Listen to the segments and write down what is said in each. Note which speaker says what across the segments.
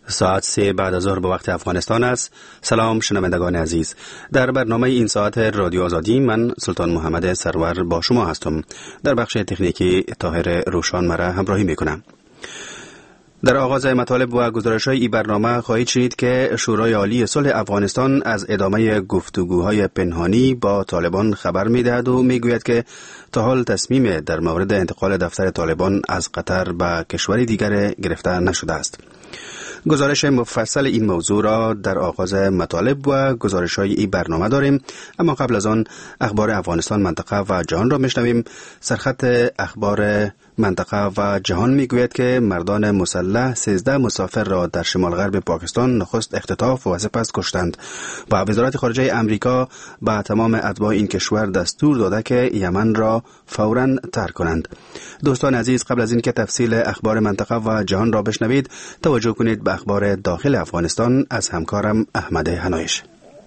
Speaker 1: ساعت 3 بعد از ظهر به وقت افغانستان است. سلام شنوندگان عزیز. در برنامه این ساعت رادیو آزادی من سلطان محمد سرور با شما هستم. در بخش تکنیکی طاهر روشان مرا همراهی میکنم. در آغاز مطالب و گزارش‌های این برنامه خواهید شنید که شورای عالی صلح افغانستان از ادامه گفتگوهای پنهانی با طالبان خبر می‌دهد و می‌گوید که تا حال تصمیم در مورد انتقال دفتر طالبان از قطر به کشوری دیگر گرفته نشده است. گزارش مفصل این موضوع را در آغاز مطالب و گزارش‌های این برنامه داریم، اما قبل از آن اخبار افغانستان، منطقه و جهان را میشنویم. سرخط اخبار منطقه و جهان میگوید که مردان مسلح 13 مسافر را در شمال غرب پاکستان نخست اختطاف و سپس کشتند و وزارت خارجه امریکا به تمام اتباع این کشور دستور داده که یمن را فوراً ترک کنند. دوستان عزیز، قبل از اینکه تفصیل اخبار منطقه و جهان را بشنوید، توجه کنید به اخبار داخل افغانستان از همکارم احمد هنایش.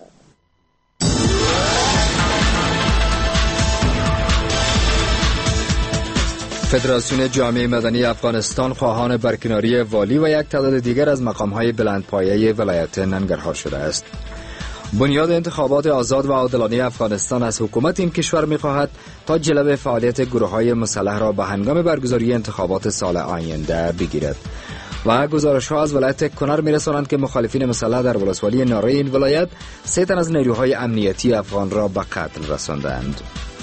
Speaker 2: فدراسیون جامعه مدنی افغانستان خواهان برکناری والی و یک تعداد دیگر از مقام‌های بلندپایه ولایت ننگرهار شده است. بنیاد انتخابات آزاد و عادلانه افغانستان از حکومت این کشور می‌خواهد تا جلوه فعالیت گروه‌های مسلح را به هنگام برگزاری انتخابات سال آینده بگیرد. و گزارش‌ها از ولایت کنر می‌رسانند که مخالفین مسلح در ولسوالی ناره این ولایت 3 تن از نیروهای امنیتی افغان را به قتل رساندند.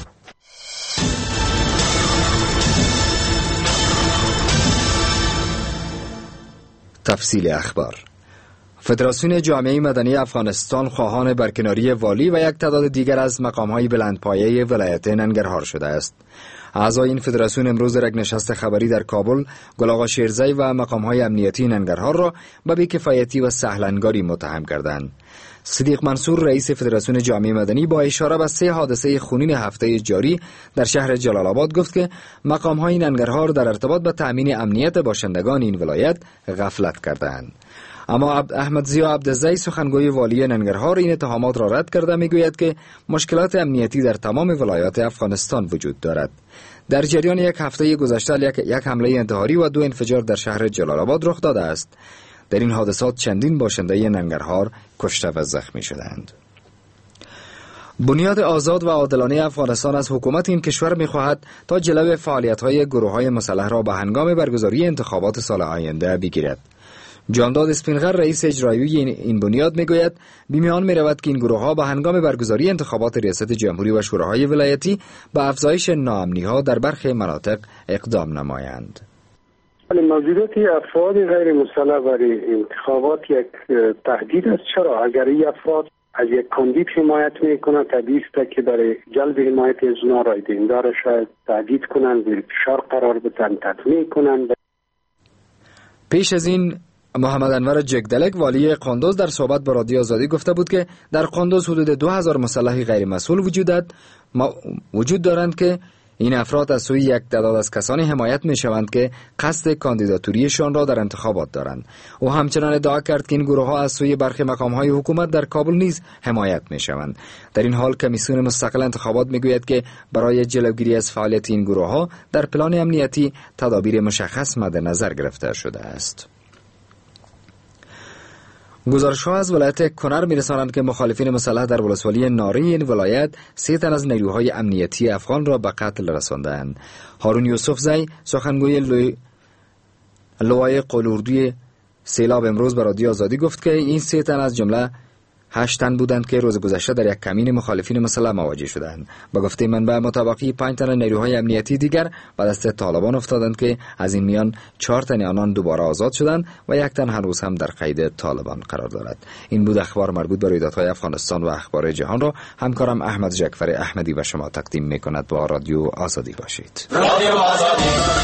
Speaker 2: تفصیل اخبار. فدراسیون جامعه مدنی افغانستان خواهان برکناری والی و یک تعداد دیگر از مقام‌های بلندپایه ولایت ننگرهار شده است. اعضای این فدراسیون امروز در یک نشست خبری در کابل گل آقا شیرزی و مقام‌های امنیتی ننگرهار را به بی‌کفایتی و سهلنگاری متهم کردند. صدیق منصور رئیس فدراسیون جامعه مدنی با اشاره به 3 حادثه خونین هفته جاری در شهر جلال آباد گفت که مقام‌های ننگرهار در ارتباط با تأمین امنیت باشندگان این ولایت غفلت کردند. اما احمد ضیا عبدالزی سخنگوی والی ننگرهار این اتهامات را رد کرده میگوید که مشکلات امنیتی در تمام ولایات افغانستان وجود دارد. در جریان یک هفته گذشته یک حمله انتحاری و 2 انفجار در شهر جلال آباد رخ داده است. در این حادثات چندین باشنده ننگرهار کشته و زخمی شدند. بنیاد آزاد و عادلانه افغانستان از حکومت این کشور می‌خواهد تا جلوه فعالیت‌های گروه‌های مسلح را به هنگام برگزاری انتخابات سال آینده بگیرد. جانداد اسپینغر رئیس اجرایی این بنیاد میگوید بیمیان می‌رود که این گروه‌ها به هنگام برگزاری انتخابات ریاست جمهوری و شوراهای ولایتی به افزایش ناامنی‌ها در برخی مناطق اقدام نمایند.
Speaker 3: موجودات افراد غیر مسلح برای انتخابات یک تهدید است. چرا؟ اگر این افراد از یک کاندید حمایت میکنند، طبیعی است که برای جلب حمایت از اونا رای دهنده را شاید تهدید کنند، به فشار قرار بدن، تطمیع کنند.
Speaker 2: پیش از این محمد انور جگدلک والی قندوز در صحبت با رادیو آزادی گفته بود که در قندوز حدود 2000 مسلح غیر مسئول وجود دارند که این افراد از سوی یک تعداد از کسانی حمایت می شوند که قصد کاندیداتوریشان را در انتخابات دارند. او همچنان ادعا کرد که این گروه ها از سوی برخی مقام های حکومت در کابل نیز حمایت می شوند. در این حال کمیسیون مستقل انتخابات می گوید که برای جلوگیری از فعالیت این گروه ها در پلان امنیتی تدابیر مشخص مد نظر گرفته شده است. گزارش‌ها از ولایت کنر می‌رسانند که مخالفین مسلح در ولسوالی ناره این ولایت 3 تن از نیروهای امنیتی افغان را به قتل رساندند. هارون یوسفزی سخنگوی لوای قلوردوی سیلاب امروز به رادیو آزادی گفت که این 3 تن از جمله 8 تن بودند که روز گذشته در یک کمین مخالفین مسلح مواجه شدند. با گفته منبع مطابقی 5 تن نیروهای امنیتی دیگر به دست طالبان افتادند که از این میان 4 تن آنان دوباره آزاد شدند و 1 تن هنوز هم در قید طالبان قرار دارد. این بود اخبار مربوط به رویدادهای افغانستان و اخبار جهان را همکارم احمد جعفر احمدی و شما تقدیم می‌کند. با رادیو آزادی باشید. رادیو آزادی.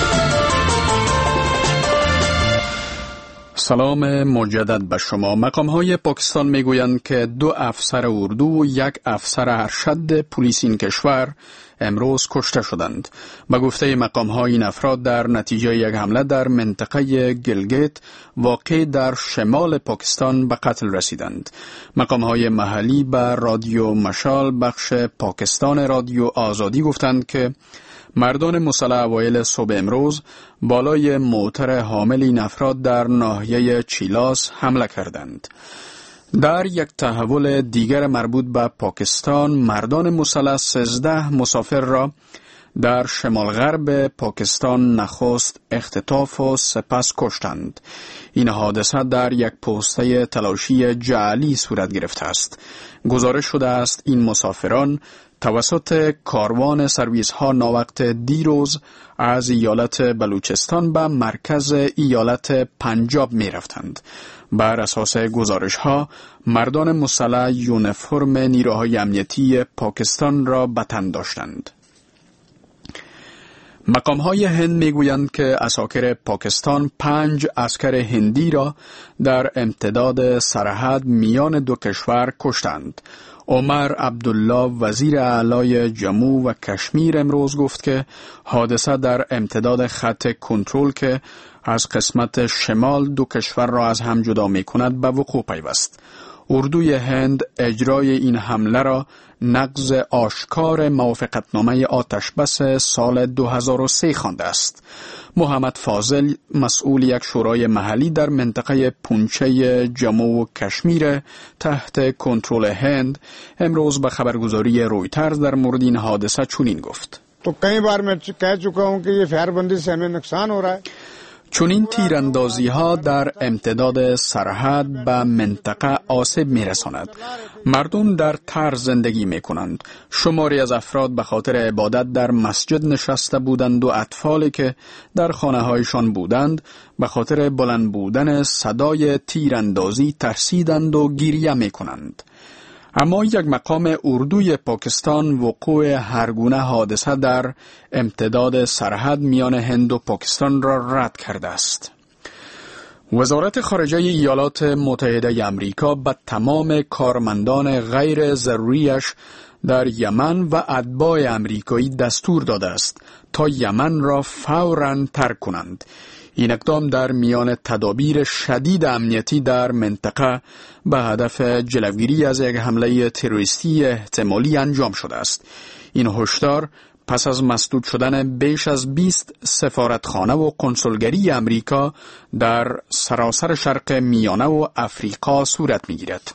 Speaker 4: سلام مجدد به شما. مقام‌های پاکستان میگویند که 2 افسر اردو و 1 افسر ارشد پلیس این کشور امروز کشته شدند. به گفته مقام‌های این افراد در نتیجه یک حمله در منطقه گلگیت واقع در شمال پاکستان به قتل رسیدند. مقام‌های محلی به رادیو مشال بخش پاکستان رادیو آزادی گفتند که مردان مسلح اوایل صبح امروز بالای موتر حامل این افراد در ناحیه چیلاس حمله کردند. در یک تحول دیگر مربوط به پاکستان، مردان مسلح 13 مسافر را در شمال غرب پاکستان نخست اختطاف و سپس کشتند. این حادثه در یک پوسته تلاشی جعلی صورت گرفته است. گزارش شده است این مسافران توسط کاروان سرویس ها ناوقت دیروز از ایالت بلوچستان به مرکز ایالت پنجاب می رفتند. بر اساس گزارش ها مردان مسلح یونیفرم نیروهای امنیتی پاکستان را به تن داشتند. مقام‌های هند می‌گویند که عساکر پاکستان 5 عسکر هندی را در امتداد سرحد میان دو کشور کشتند. عمر عبدالله وزیر اعلی جموں و کشمیر امروز گفت که حادثه در امتداد خط کنترل که از قسمت شمال دو کشور را از هم جدا می‌کند به وقوع پیوست. اردوی هند اجرای این حمله را نقض آشکار موافقتنامه آتشبس سال 2003 خوانده است. محمد فاضل مسئول یک شورای محلی در منطقه پونچه جموں و کشمیر تحت کنترل هند امروز به خبرگزاری رویترز در مورد این حادثه چنین گفت:
Speaker 5: تو کئی بار میں کہہ چکا ہوں کہ یہ فیربندی سے ہمیں نقصان ہو رہا ہے.
Speaker 4: چون این تیراندازی ها در امتداد سرحد به منطقه آسیب می رساند. مردم در تر زندگی می کنند. شماری از افراد به خاطر عبادت در مسجد نشسته بودند و اطفالی که در خانه هایشان بودند به خاطر بلند بودن صدای تیراندازی ترسیدند و گریه می کنند. اما یک مقام اردوی پاکستان وقوع هرگونه حادثه در امتداد سرحد میان هند و پاکستان را رد کرده است. وزارت خارجه ایالات متحده امریکا به تمام کارمندان غیر ضروریش در یمن و اتباع امریکایی دستور داده است تا یمن را فوراً ترک کنند. این اقدام در میان تدابیر شدید امنیتی در منطقه به هدف جلوگیری از یک حمله تروریستی احتمالی انجام شده است. این هشدار پس از مسدود شدن بیش از 20 سفارتخانه و کنسولگری امریکا در سراسر شرق میانه و افریقا صورت می‌گیرد.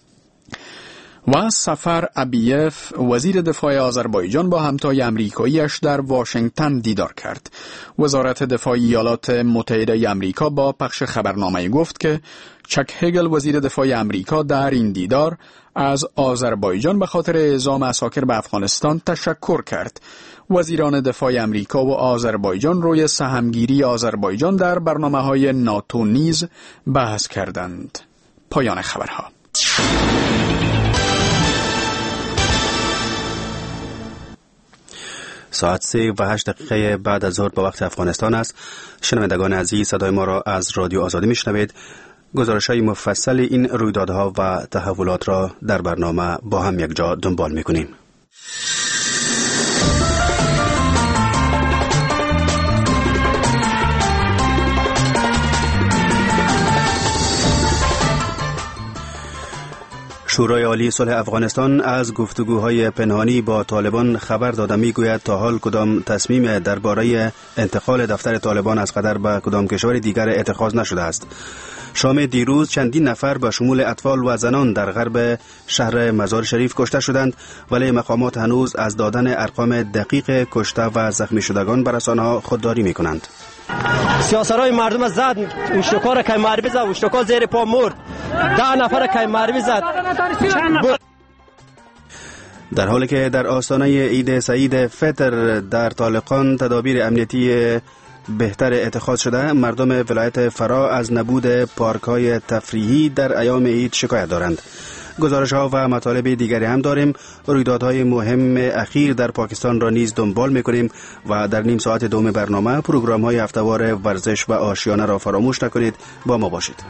Speaker 4: و سفر ابیف وزیر دفاع آذربایجان با همتای امریکاییش در واشنگتن دیدار کرد. وزارت دفاع ایالات متحده امریکا با پخش خبرنامه گفت که چک هگل وزیر دفاع امریکا در این دیدار از آذربایجان به خاطر اعزام عساکر به افغانستان تشکر کرد. وزیران دفاع امریکا و آذربایجان روی سهمگیری آذربایجان در برنامه‌های ناتو نیز بحث کردند. پایان خبرها.
Speaker 1: ساعت 3:08 بعد از ظهر به وقت افغانستان است. شنوندگان عزیز، صدای ما را از رادیو آزادی میشنوید. گزارش‌های مفصل این رویدادها و تحولات را در برنامه با هم یک جا دنبال می‌کنیم. شورای عالی صلح افغانستان از گفتگوهای پنهانی با طالبان خبر داده میگوید تا حال کدام تصمیم درباره انتقال دفتر طالبان از قطر به کدام کشور دیگر اتخاذ نشده است. شام دیروز چندین نفر به شمول اطفال و زنان در غرب شهر مزار شریف کشته شدند، ولی مقامات هنوز از دادن ارقام دقیق کشته و زخمی شدگان به رسانه‌ها خودداری می‌کنند.
Speaker 6: سیاسرای مردم زد، اشتکار که معربی زد، اشتکار زیر پا مرد، 10 نفر که معربی زد.
Speaker 1: در حالی که در آستانه عید سعید فطر در طالقان تدابیر امنیتی بهتر اتخاذ شده، مردم ولایت فرا از نبود پارک‌های تفریحی در ایام عید شکایت دارند. گزارش‌ها و مطالب دیگری هم داریم. رویدادهای مهم اخیر در پاکستان را نیز دنبال می‌کنیم و در نیم ساعت دوم برنامه پروگرام‌های هفته‌وار ورزش و آشیانه را فراموش نکنید. با ما باشید.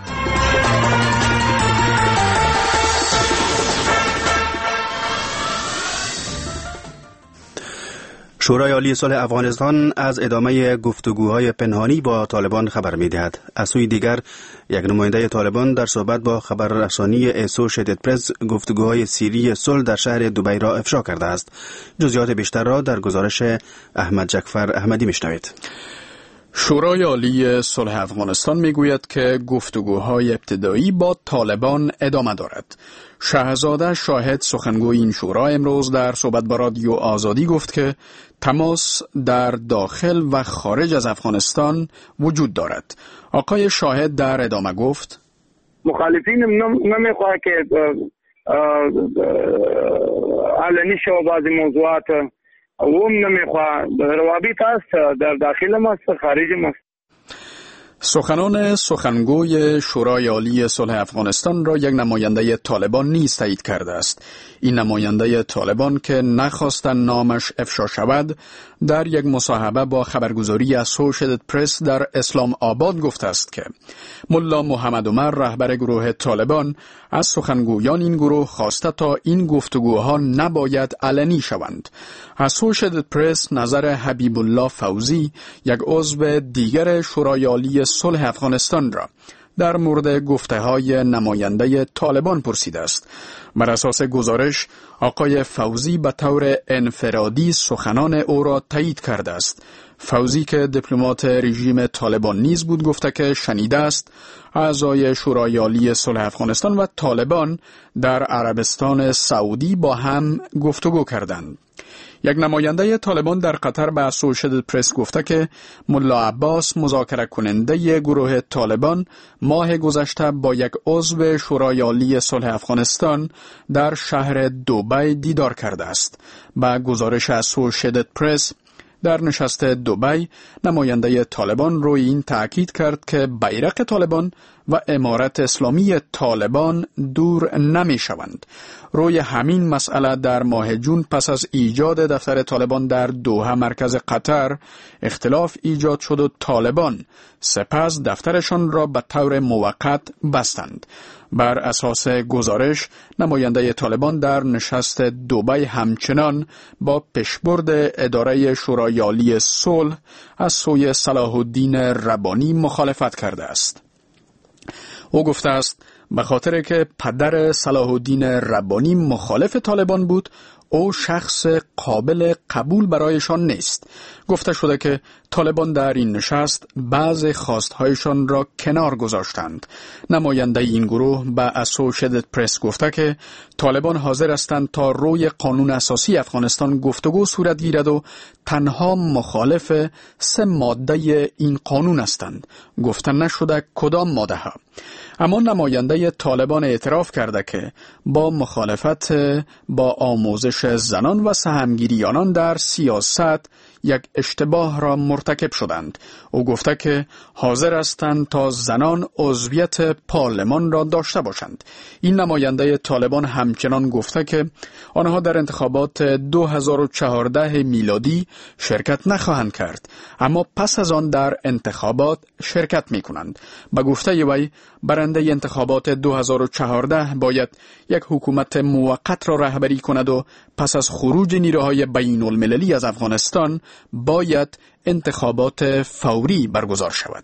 Speaker 1: شورای عالی صلح افغانستان از ادامه گفتگوهای پنهانی با طالبان خبر می‌دهد. از سوی دیگر یک نماینده طالبان در صحبت با خبررسانی اسوشیتد پرس گفتگوهای سیری صلح در شهر دبی را افشا کرده است. جزئیات بیشتر را در گزارش احمد جعفر احمدی میشنوید.
Speaker 4: شورای عالی صلح افغانستان میگوید که گفتگوهای ابتدایی با طالبان ادامه دارد. شهزاده شاهد سخنگوی این شورا امروز در صحبت با رادیو آزادی گفت که تماس در داخل و خارج از افغانستان وجود دارد. آقای شاهد در ادامه گفت
Speaker 7: مخالفین نمیخواه که علنی شو بعضی موضوعات و هم نمیخواه روابط است در داخل ماست خارج ماست.
Speaker 4: سخنان سخنگوی شورای عالی صلح افغانستان را یک نماینده طالبان نیز تایید کرده است. این نماینده طالبان که نخواستن نامش افشا شود در یک مصاحبه با خبرگزاری اسوشیتد پرس در اسلام آباد گفته است که ملا محمد عمر رهبر گروه طالبان از سخنگویان این گروه خواسته تا این گفتگوها نباید علنی شوند. اسوشیتد پرس نظر حبیب الله فوزی یک عضو دیگر شورای عالی صلح افغانستان را در مورد گفته‌های نماینده طالبان پرسیده است. بر اساس گزارش آقای فوزی به طور انفرادی سخنان او را تایید کرده است. فوزی که دیپلمات رژیم طالبان نیز بود گفته که شنیده است اعضای شورای عالی صلح افغانستان و طالبان در عربستان سعودی با هم گفتگو کردند. یک نماینده طالبان در قطر به اسوشیتد پرس گفته که ملا عباس مذاکره کننده گروه طالبان ماه گذشته با یک عضو شورای عالی صلح افغانستان در شهر دبی دیدار کرده است. با گزارش اسوشیتد پرس در نشست دبی نماینده طالبان روی این تأکید کرد که بیرق طالبان و امارت اسلامی طالبان دور نمی شوند. روی همین مسئله در ماه جون پس از ایجاد دفتر طالبان در دوحه مرکز قطر اختلاف ایجاد شد و طالبان سپس دفترشان را به طور موقت بستند. بر اساس گزارش نماینده طالبان در نشست دبی همچنان با پیشبرد اداره شورای عالی صلح از سوی صلاح الدین ربانی مخالفت کرده است. او گفته است به خاطر که پدر صلاح الدین ربانی مخالف طالبان بود او شخص قابل قبول برایشان نیست. گفته شده که طالبان در این نشست بعض خواستهایشان را کنار گذاشتند. نماینده این گروه به اسوشیتد پرس گفته که طالبان حاضر هستند تا روی قانون اساسی افغانستان گفتگو صورت گیرد و تنها مخالف 3 ماده این قانون هستند. گفته نشده کدام ماده ها. اما نماینده طالبان اعتراف کرده که با مخالفت با آموزش زنان و سهمگیری آنان در سیاست یک اشتباه را مرتکب شدند. او گفته که حاضر هستند تا زنان عضویت پارلمان را داشته باشند. این نماینده طالبان همچنان گفته که آنها در انتخابات 2014 میلادی شرکت نخواهند کرد، اما پس از آن در انتخابات شرکت می کنند. به گفته وی برنده انتخابات 2014 باید یک حکومت موقت را رهبری کند و پس از خروج نیروهای بین المللی از افغانستان باید انتخابات فوری برگزار شود.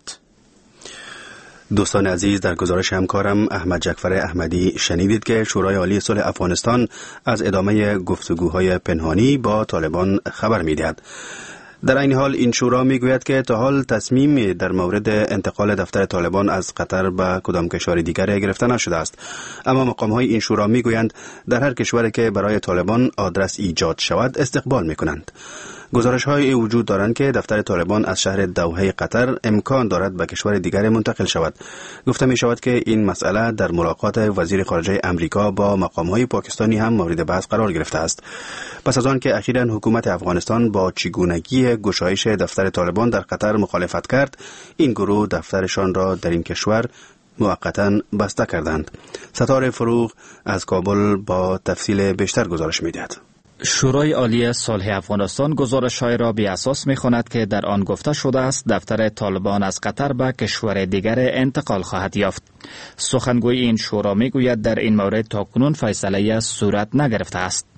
Speaker 1: دوستان عزیز، در گزارش همکارم احمد جعفر احمدی شنیدید که شورای عالی صلح افغانستان از ادامه گفتگوهای پنهانی با طالبان خبر می‌دهد. در این حال این شورا میگوید که تا حال تصمیم در مورد انتقال دفتر طالبان از قطر به کدام کشور دیگر گرفته نشده است، اما مقام‌های این شورا میگویند در هر کشوری که برای طالبان آدرس ایجاد شود استقبال میکنند. گزارش‌های وجود دارند که دفتر طالبان از شهر دوحه قطر امکان دارد به کشور دیگر منتقل شود. گفته می شود که این مسئله در ملاقات وزیر خارجه امریکا با مقام‌های پاکستانی هم مورد بحث قرار گرفته است. پس از آن که اخیراً حکومت افغانستان با چگونگی گشایش دفتر طالبان در قطر مخالفت کرد، این گروه دفترشان را در این کشور موقتاً بسته کردند. ستاره فروغ از کابل با تفصیل بیشتر گزارش می‌دهد.
Speaker 8: شورای عالی صلح افغانستان گزارش‌های را بی اساس می‌خواند که در آن گفته شده است دفتر طالبان از قطر به کشور دیگر انتقال خواهد یافت. سخنگوی این شورا می‌گوید در این مورد تاکنون فیصله صورت نگرفته است.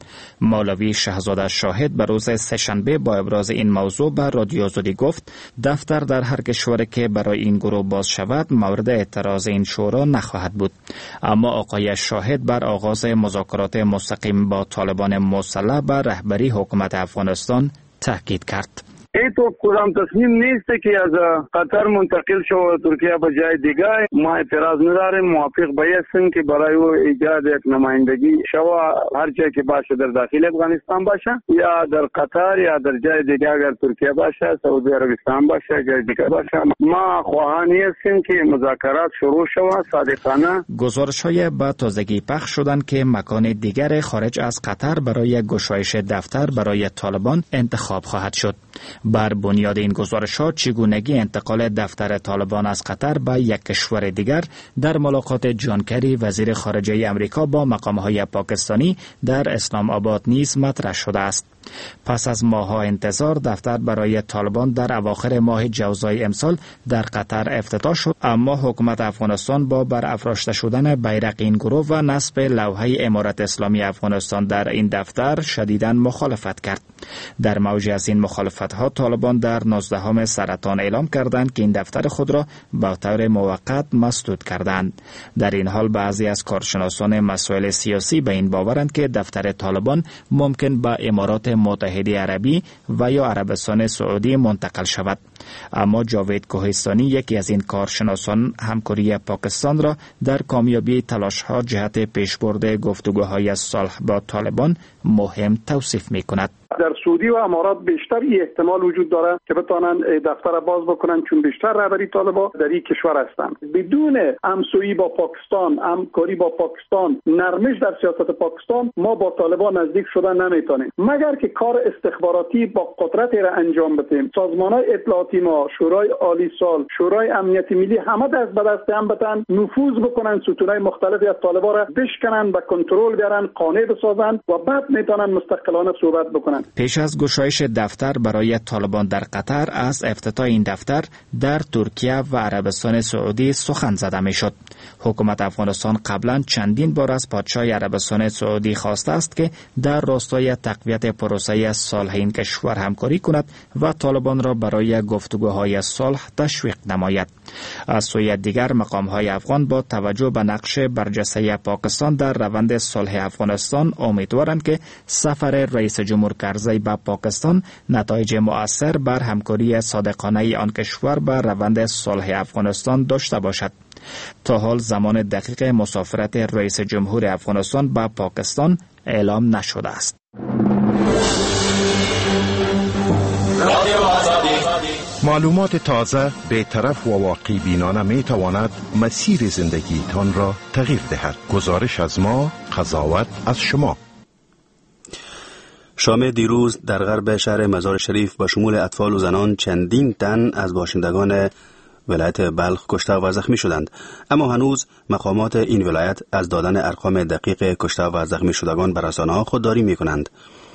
Speaker 8: مولوی شهزاده شاهد به روز سه‌شنبه با ابراز این موضوع به رادیو آزادی گفت دفتر در هر کشوری که برای این گروه باز شود مورد اعتراض این شورا نخواهد بود. اما آقای شاهد بر آغاز مذاکرات مستقیم با طالبان مسلح به رهبری حکومت افغانستان تاکید کرد.
Speaker 7: تو کدام تصمیم نیست که از قطر منتقل شو ترکیه به جای دیگه. ما اعتراض نداریم، موافق به هستیم که برای ایجاد یک نمایندگی شو هر جایی که باشه در داخل افغانستان باشه یا در قطر یا در جای دیگه، اگر ترکیه باشه، سعودی عربستان باشه، جای دیگه باشه، ما خواهانی هستیم که مذاکرات شروع شود صادقانه.
Speaker 8: گزارش‌های به تازگی پخش شدند که مکان دیگر خارج از قطر برای گشایش دفتر برای طالبان انتخاب خواهد شد. بر بنیاد این گزارش‌ها چگونگی انتقال دفتر طالبان از قطر به یک کشور دیگر در ملاقات جان کری وزیر خارجه امریکا با مقام‌های پاکستانی در اسلام آباد نیز مطرح شده است. پس از ماه‌ها انتظار دفتر برای طالبان در اواخر ماه جوزای امسال در قطر افتتاح شد، اما حکومت افغانستان با برافراشته شدن بیرق این گروه و نصب لوحه امارت اسلامی افغانستان در این دفتر شدیداً مخالفت کرد. در موجی از این مخالفت‌ها طالبان در 19 سرطان اعلام کردند که این دفتر خود را به طور موقت مسدود کردند. در این حال بعضی از کارشناسان مسائل سیاسی به این باورند که دفتر طالبان ممکن به امارات متحده عربی و یا عربستان سعودی منتقل شود. اما جاوید کوهستانی، یکی از این کارشناسان، همکاری پاکستان را در کامیابی تلاش‌ها جهت پیشبرد گفتگوهای صلح با طالبان مهم توصیف می‌کند.
Speaker 9: در سعودی و امارات بیشتر این احتمال وجود داره که بتوانند دفتر باز بکنن، چون بیشتر رهبری طالبان در این کشور هستند. بدون همسویی با پاکستان، همکاری با پاکستان، نرمش در سیاست پاکستان، ما با طالبان نزدیک شدن نمیتونیم، مگر که کار استخباراتی با قدرت را انجام بدیم. سازمان‌های اطلاعاتی ما، شورای عالی سال، شورای امنیت ملی، همه دست به دست هم بتن، نفوذ بکنن، ستون‌های مختلفی از طالبان را بشکنن، به کنترل بیارن، قانع بسازن و بعد میتونن مستقلانه صحبت بکنن.
Speaker 8: پیش از گشایش دفتر برای طالبان در قطر، از افتتاح این دفتر در ترکیه و عربستان سعودی سخن زده میشد. حکومت افغانستان قبلا چندین بار از پادشاه عربستان سعودی خواسته است که در راستای تقویت پروسه صلح این کشور همکاری کند و طالبان را برای گفتگوهای صلح تشویق نماید. از سوی دیگر مقام‌های افغان با توجه به نقش برجسته پاکستان در روند صلح افغانستان امیدوارند که سفر رئیس جمهور کرزی به پاکستان نتایج مؤثر بر همکاری صادقانه آن کشور بر روند صلح افغانستان داشته باشد. تا حال زمان دقیق مسافرت رئیس جمهور افغانستان به پاکستان اعلام نشده است.
Speaker 10: معلومات تازه، بی‌طرف و واقعی بینانه می تواند مسیر زندگیتان را تغییر دهد. گزارش از ما، قضاوت از شما.
Speaker 1: شام دیروز در غرب شهر مزار شریف با شمول اطفال و زنان چندین تن از باشندگان ولایت بلخ کشته و زخمی شدند، اما هنوز مقامات این ولایت از دادن ارقام دقیق کشته و زخمی شدگان به رسانه‌ها خودداری می‌کنند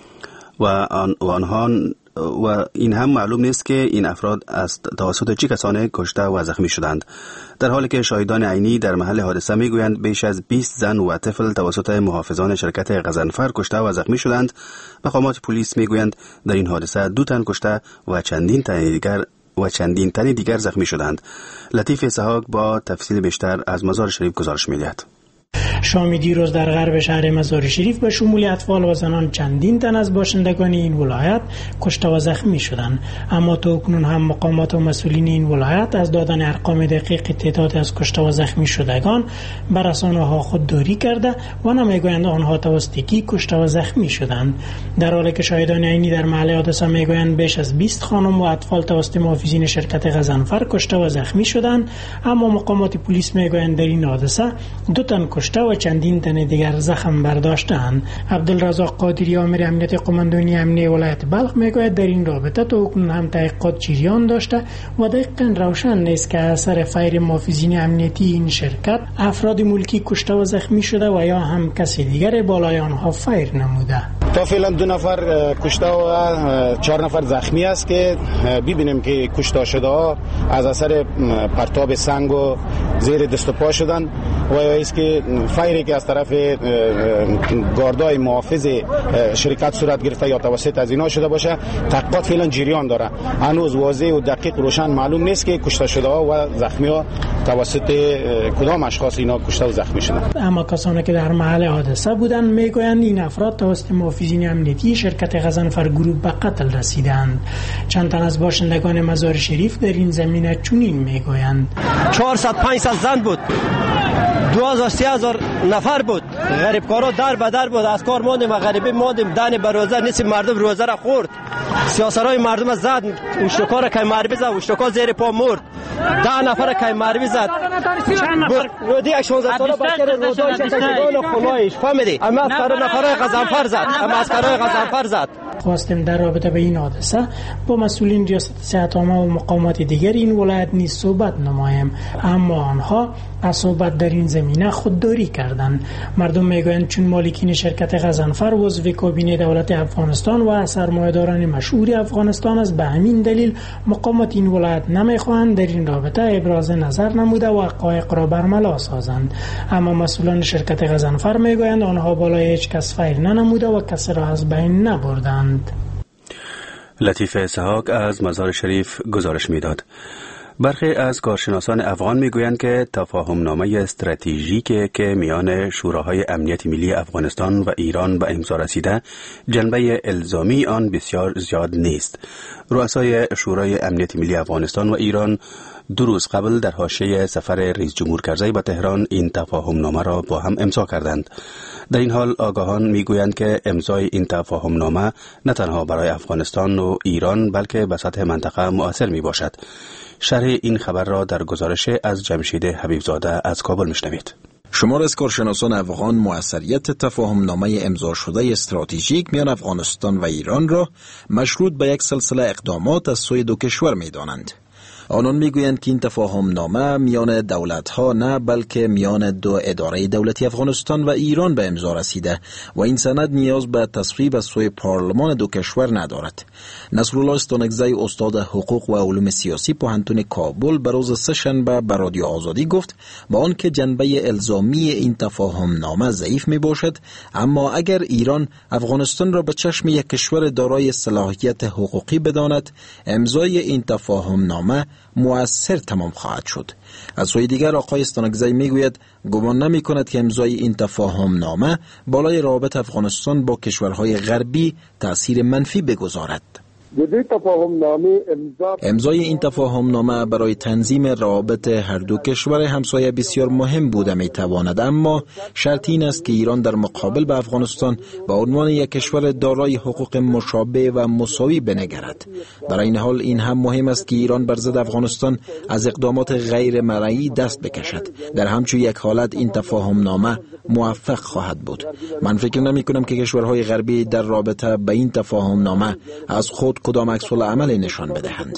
Speaker 1: و این هم معلوم نیست که این افراد از توسط چه کسانی کشته و زخمی شدند، در حالی که شاهدان عینی در محل حادثه میگویند بیش از 20 زن و طفل توسط محافظان شرکت غضنفر کشته و زخمی شدند. مقامات پلیس میگویند در این حادثه 2 تن کشته و چندین تن دیگر زخمی شدند. لطیف اسحاق با تفصیل بیشتر از مزار شریف گزارش می‌دهد.
Speaker 11: شام دیروز در غرب شهر مزار شریف به شمول اطفال و زنان چندین تن از باشندگان این ولایت کشته و زخمی شدند، اما تا اکنون هم مقامات و مسئولین این ولایت از دادن ارقام دقیق تعداد از کشته و زخمی شدگان به رسانه‌ها خودداری کرده و نمیگویند آنها توسط کی کشته و زخمی شدند، در حالی که شاهدان عینی در محل حادثه میگویند بیش از 20 خانم و اطفال توسط محافظین شرکت غضنفر کشته و زخمی شدند، اما مقامات پلیس میگویند در این حادثه 2 تن کشته و چندین تن دیگر زخم برداشتند. عبدالرزاق قادری آمر امنیت قماندانی امنیه ولایت بلخ میگوید در این رابطه تا اکنون هم تحقیقات جریان داشته و دقیقاً روشن نیست که اثر فیر محافظین امنیتی این شرکت افراد ملکی کشته و زخمی شده و یا هم کسی دیگر بالای آنها فیر نموده.
Speaker 12: تا فعلا 2 نفر کشته و 4 نفر زخمی است که ببینیم که کشته شده ها از اثر پرتاب سنگ و زیر دست و پا شدن و است که فایری که از طرف گاردای محافظ شرکت صورت گرفته یا توسط از اینا شده باشه تحقیقات فعلا جریان داره. هنوز واضح و دقیق روشن معلوم نیست که کشته شده ها و زخمی ها توسط کدام اشخاص اینا کشته و زخمی شدن.
Speaker 11: اما کسانی که در محل حادثه بودند میگویند این افراد توسط محافظین امنیتی شرکت غضنفر گروپ به قتل رسیدند. چند تن از باشندگان مزار شریف در این زمینه چنین میگویند:
Speaker 6: 400-500 زن بود، 2000-3000 نفر بود، غریبکارا در به در بود، از کار ماندیم و غریبی ماندیم، دن به روزه نصف مردم روزه را خورد، سیاسرای مردم زد، اشتکا را که معربی زد، اشتکا زیر پا مرد، 10 نفر که معربی زد، رودی 16 ساله بچه روزایش کشیدان خونایش فهمیدی؟ اما از نفرای غضنفر زد.
Speaker 11: خواستیم در رابطه به این حادثه با مسئولین ریاست صحت عامه و مقامات دیگر این ولایت نیز صحبت نماییم، اما آنها از صحبت در این زمینه خودداری کردند. مردم میگویند چون مالکین شرکت غضنفر عضو کابینه دولت افغانستان و سرمایه‌داران مشهور افغانستان است، به همین دلیل مقامات این ولایت نمیخواهند در این رابطه ابراز نظر نموده و حقایق را برملا سازند. اما مسئولان شرکت غضنفر میگویند آنها بالای هیچ کس فیر ننموده و کسی را از بین نبردند.
Speaker 1: لطیف اسحاق از مزار شریف گزارش میداد. برخی از کارشناسان افغان میگویند که تفاهم نامه استراتژیکی که میان شوراهای امنیت ملی افغانستان و ایران به امضا رسیده جنبه الزامی آن بسیار زیاد نیست. رؤسای شورای امنیت ملی افغانستان و ایران 2 روز قبل در حاشیه سفر رئیس جمهور کرزی به تهران این تفاهم نامه را با هم امضا کردند. در این حال آگاهان میگویند که امضای این تفاهم نامه نه تنها برای افغانستان و ایران بلکه به سطح منطقه مؤثر می باشد. شرح این خبر را در گزارش از جمشید حبیبزاده از کابل میشنوید.
Speaker 13: شمار از کارشناسان افغان موثریت تفاهم نامه امضا شده استراتژیک میان افغانستان و ایران را مشروط به یک سلسله اقدامات از سوی 2 کشور می‌دانند. آنان میگویند که این تفاهم نامه میان دولت‌ها نه بلکه میان 2 اداره دولتی افغانستان و ایران به امضا رسیده و این سند نیاز به تصویب از سوی پارلمان 2 کشور ندارد. نصرالله استانکزی استاد حقوق و علوم سیاسی پوهنتون کابل به روز سه‌شنبه به رادیو آزادی گفت با آنکه جنبه الزامی این تفاهم نامه ضعیف می باشد، اما اگر ایران افغانستان را به چشم یک کشور دارای صلاحیت حقوقی بداند، امضای این تفاهم نامه مؤثر تمام خواهد شد. از سوی دیگر آقای استانکزی میگوید گمان نمی کند که امضای این تفاهم نامه بالای روابط افغانستان با کشورهای غربی تأثیر منفی بگذارد. امضای این تفاهم نامه برای تنظیم روابط هر 2 کشور همسایه بسیار مهم بوده می تواند، اما شرط این است که ایران در مقابل به افغانستان به عنوان یک کشور دارای حقوق مشابه و مساوی بنگرد. در این حال این هم مهم است که ایران بر ضد افغانستان از اقدامات غیر مرئی دست بکشد. در همچون یک حالت این تفاهم نامه موفق خواهد بود. من فکر نمی کنم که کشورهای غربی در رابطه به این تفاهم نامه از خود کدام عکس العمل نشان بدهند.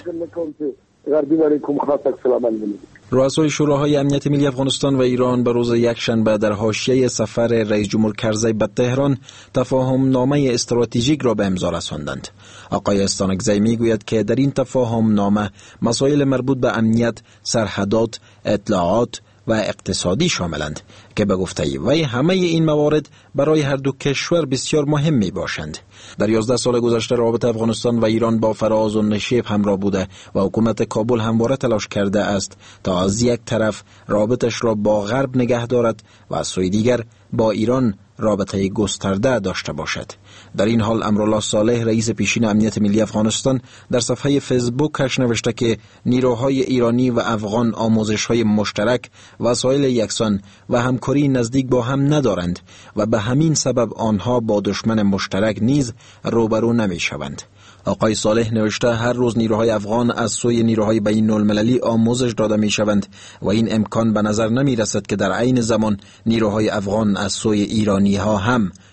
Speaker 13: رؤسای شوراهای امنیت ملی افغانستان و ایران به روز یکشنبه در حاشیه سفر رئیس جمهور کرزی به تهران تفاهم نامه استراتژیک را به امضا رساندند. آقای استانکزی میگوید که در این تفاهم نامه مسائل مربوط به امنیت، سرحدات، اطلاعات و اقتصادی شاملند که به گفته وی همه این موارد برای هر 2 کشور بسیار مهم می باشند. در 11 سال گذشته رابطه افغانستان و ایران با فراز و نشیب همراه بوده و حکومت کابل همواره تلاش کرده است تا از یک طرف رابطش را با غرب نگه دارد و از سوی دیگر با ایران رابطه گسترده داشته باشد. در این حال امرالله صالح رئیس پیشین امنیت ملی افغانستان در صفحه فیسبوکش نوشته که نیروهای ایرانی و افغان آموزش‌های مشترک، وسایل یکسان و همکاری نزدیک با هم ندارند و به همین سبب آنها با دشمن مشترک نیز روبرو نمی‌شوند. آقای صالح نوشته هر روز نیروهای افغان از سوی نیروهای بین المللی آموزش داده می شوند و این امکان به نظر نمی رسد که در عین زمان نیروهای افغان از سوی ایرانی ها هم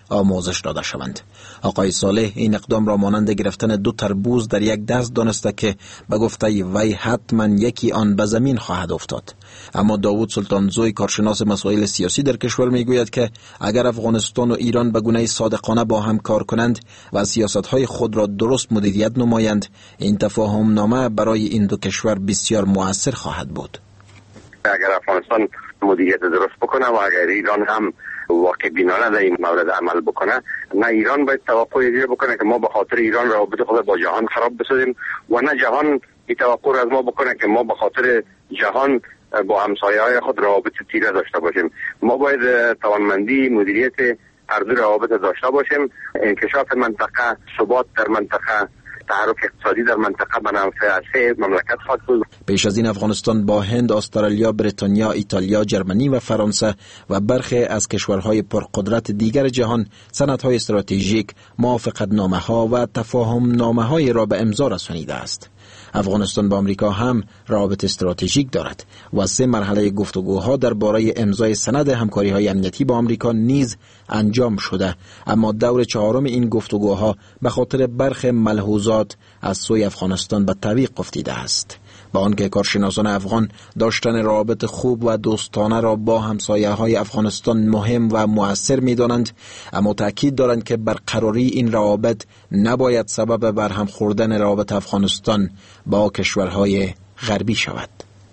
Speaker 13: آموزش داده شوند. آقای صالح این اقدام را مانند گرفتن 2 تربوز در یک دست دانسته که به گفته وی حتما یکی آن به زمین خواهد افتاد. اما داوود سلطانزوی کارشناس مسائل سیاسی در کشور میگوید که اگر افغانستان و ایران به گونه صادقانه با هم کار کنند و سیاست‌های خود را درست مدیریت نمایند، این تفاهم نامه برای این دو کشور بسیار مؤثر خواهد بود.
Speaker 14: اگر افغانستان مدیریت درست بکنه و اگر ایران هم واقع بینانه در این مورد عمل بکنه، نه ایران باید توقع ایجاد بکنه که ما به خاطر ایران روابط خود با جهان خراب بسازیم و نه جهان این توقع از ما بکنه که ما به خاطر جهان با همسایه‌های خود روابط تیره داشته باشیم. ما باید توانمندی مدیریت هر دو روابط داشته باشیم. انکشاف منطقه، ثبات در منطقه، تحرک اقتصادی در منطقه به نفع سه مملکت خواهد بود.
Speaker 13: پیش از این افغانستان با هند، استرالیا، بریتانیا، ایتالیا، جرمنی و فرانسه و برخی از کشورهای پرقدرت دیگر جهان سندهای استراتژیک، موافقتنامه‌ها و تفاهم‌نامه‌های را به امضا رسانیده است. افغانستان با آمریکا هم روابط استراتژیک دارد و 3 مرحله گفتگوها درباره امضای سند همکاری‌های امنیتی با آمریکا نیز انجام شده، اما دور 4 این گفتگوها به خاطر برخی ملحوظات از سوی افغانستان به تعویق افتیده است. با آنکه کارشناسان افغان داشتن روابط خوب و دوستانه را با همسایه‌های افغانستان مهم و مؤثر می‌دانند، اما تأکید دارند که برقراری این روابط نباید سبب برهم خوردن روابط افغانستان با کشورهای غربی شود.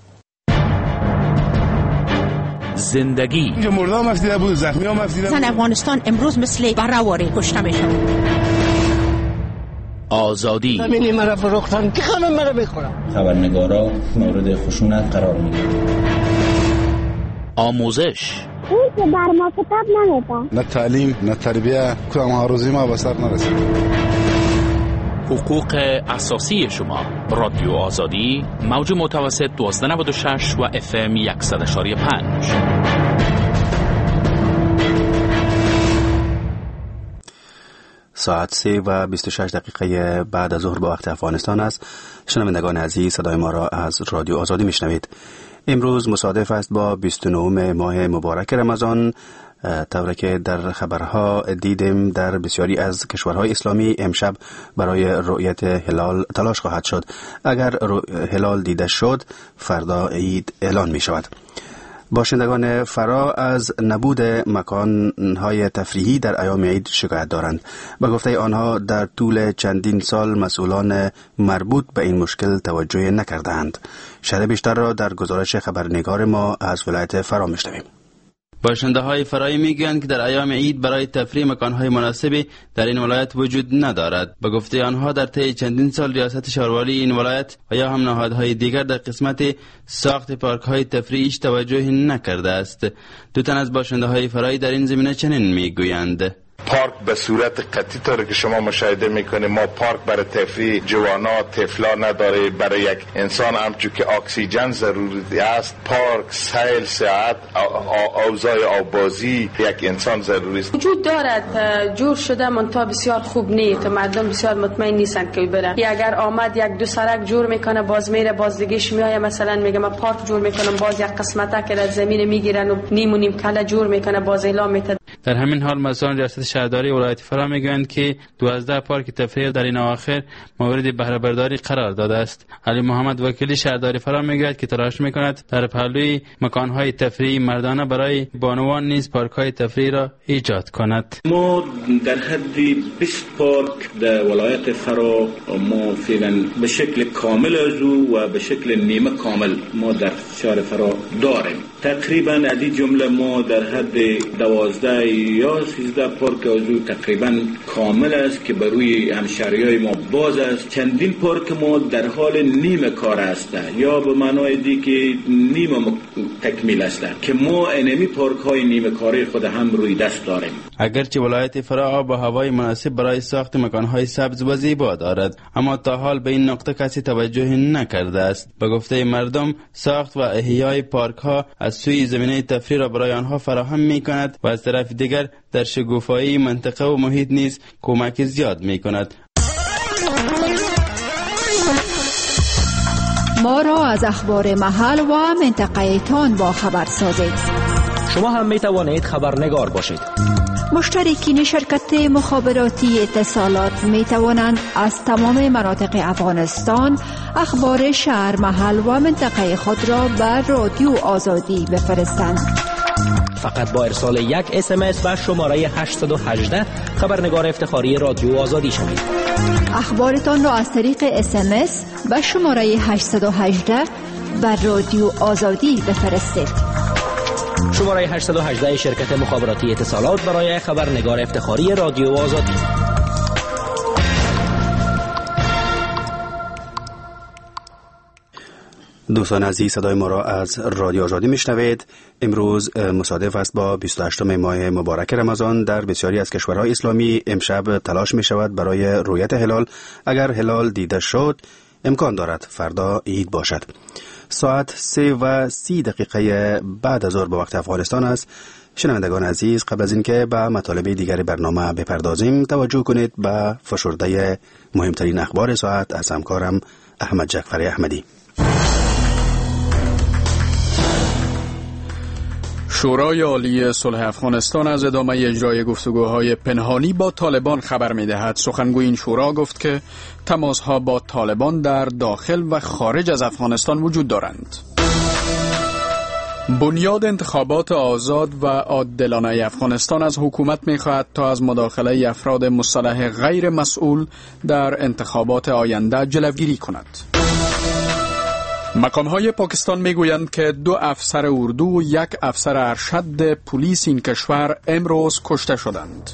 Speaker 15: زندگی
Speaker 16: مردم افتیده بود، زخمی هم افتیده بود.
Speaker 17: زن افغانستان امروز مثل برآواره کشته میشن.
Speaker 15: آزادی
Speaker 18: زمینی مرا فروختن که همه مرا بخورم.
Speaker 19: خبرنگارا مورد خشونت قرار میگیرن.
Speaker 15: آموزش
Speaker 20: اون که بر ما کتاب نمیده.
Speaker 16: نه تعلیم نه تربیه، کدام هاروزی ما به سر نرسید.
Speaker 15: حقوق اساسی شما. رادیو آزادی، موج متوسط 1296 و FM 100.5.
Speaker 1: ساعت 3:26 بعد از ظهر به وقت افغانستان است. شنوندگان عزیز، صدای ما را از رادیو آزادی میشنوید. امروز مصادف است با 29 ماه مبارک رمضان، طوری که در خبرها دیدیم در بسیاری از کشورهای اسلامی امشب برای رؤیت هلال تلاش خواهد شد. اگر هلال دیده شد، فردا عید اعلان می شود. باشندگان فرا از نبود مکانهای تفریحی در ایام عید شکایت دارند. به گفته آنها در طول چندین سال مسئولان مربوط به این مشکل توجه نکردند. شرح بیشتر را در گزارش خبرنگار ما از ولایت فرا میشنویم.
Speaker 21: باشنده های فرایی میگویند که در ایام عید برای تفریح مکانهای مناسبی در این ولایت وجود ندارد. به گفته آنها در طی چندین سال ریاست شهروالی این ولایت و یا هم نهادهای دیگر در قسمت ساخت پارک های تفریحی توجه نکرده است. 2 تن از باشنده های فرایی در این زمینه چنین میگویند:
Speaker 22: پارک به صورت قطعی طوری که شما مشاهده میکنید، ما پارک برای تفریح جوانا طفلا نداره. برای یک انسان همچون که اکسیژن ضروری است، پارک، سیل، سیاحت، اوضاع آبازی یک انسان ضروری است.
Speaker 23: وجود دارد، جور شده منتها بسیار خوب نیست. مردم بسیار مطمئن نیستند که بره. اگر آمد 1-2 سرک جور میکنه، باز میره، باز دیگهش میایه. مثلا میگه من پارک جور میکنم، باز یک قسمته که از زمین میگیرن و نیم و نیم کله جور میکنه، باز اعلام میته.
Speaker 21: در همین حال مسئولان ریاست شهرداری ولایت فرا میگویند که 12 پارک تفریحی در این اواخر مورد بهره برداری قرار داده است. علی محمد وکیلی شهرداری فرا میگوید که تلاش میکند در پهلوی مکانهای تفریحی مردانه برای بانوان نیز پارکهای تفریحی را ایجاد کند.
Speaker 19: ما در حد 20 پارک در ولایت فرا ما فعلا به شکل کامل از او و به شکل نیمه کامل ما در شهر فرا داریم. تقریبا از این جمله ما در حد 12 یا 13 پارک از او تقریبا کامل است که بر روی همشهریای ما باز است. چندین پارک ما در حال نیمه کار است یا به معنای دیگه نیمه تکمیل است که ما انمی پارک های نیمه کاری خود هم روی دست داریم.
Speaker 21: اگرچه ولایت فرا آب و هوای مناسب برای ساخت مکانهای سبز و زیبا دارد، اما تا حال به این نقطه کسی توجه نکرده است. به گفته مردم، ساخت و احیای پارک ها از سوی زمینه تفریح را برای آنها فراهم می کند و از طرف دیگر در شگوفایی منطقه و محیط نیز کمک زیاد می کند.
Speaker 24: ما را از اخبار محل و منطقه تان با خبر سازید.
Speaker 25: شما هم می توانید خبرنگار باشید.
Speaker 24: مشترکین شرکت مخابراتی اتصالات می توانند از تمام مناطق افغانستان اخبار شهر، محل و منطقه خود را بر رادیو آزادی بفرستند.
Speaker 2: فقط با ارسال یک SMS به شماره 818 خبرنگار افتخاری رادیو آزادی شوید.
Speaker 24: اخبارتان را از طریق SMS به شماره 818 بر رادیو آزادی بفرستید.
Speaker 2: شماره 818 شرکت مخابراتی اتصالات برای خبرنگار افتخاری رادیو آزادی.
Speaker 1: دوستان عزیز، صدای ما را از رادیو آزادی میشنوید. امروز مصادف است با 28 ماه مبارک رمضان. در بسیاری از کشورهای اسلامی امشب تلاش می شود برای رؤیت هلال. اگر هلال دیده شد امکان دارد فردا عید باشد. ساعت 3:30 بعد از ظهر به وقت افغانستان است. شنوندگان عزیز، قبل از اینکه به مطالب دیگر برنامه بپردازیم توجه کنید به فشرده مهمترین اخبار ساعت از همکارم احمد جعفری احمدی.
Speaker 3: شورای عالی صلح افغانستان از ادامه اجرای گفتگوهای پنهانی با طالبان خبر می‌دهد. سخنگوی این شورا گفت که تماس‌ها با طالبان در داخل و خارج از افغانستان وجود دارند. بنیاد انتخابات آزاد و عادلانه افغانستان از حکومت می‌خواهد تا از مداخله افراد مسلح غیر مسئول در انتخابات آینده جلوگیری کند. مقام‌های پاکستان می‌گویند که 2 افسر اردو و 1 افسر ارشد پلیس این کشور امروز کشته شدند.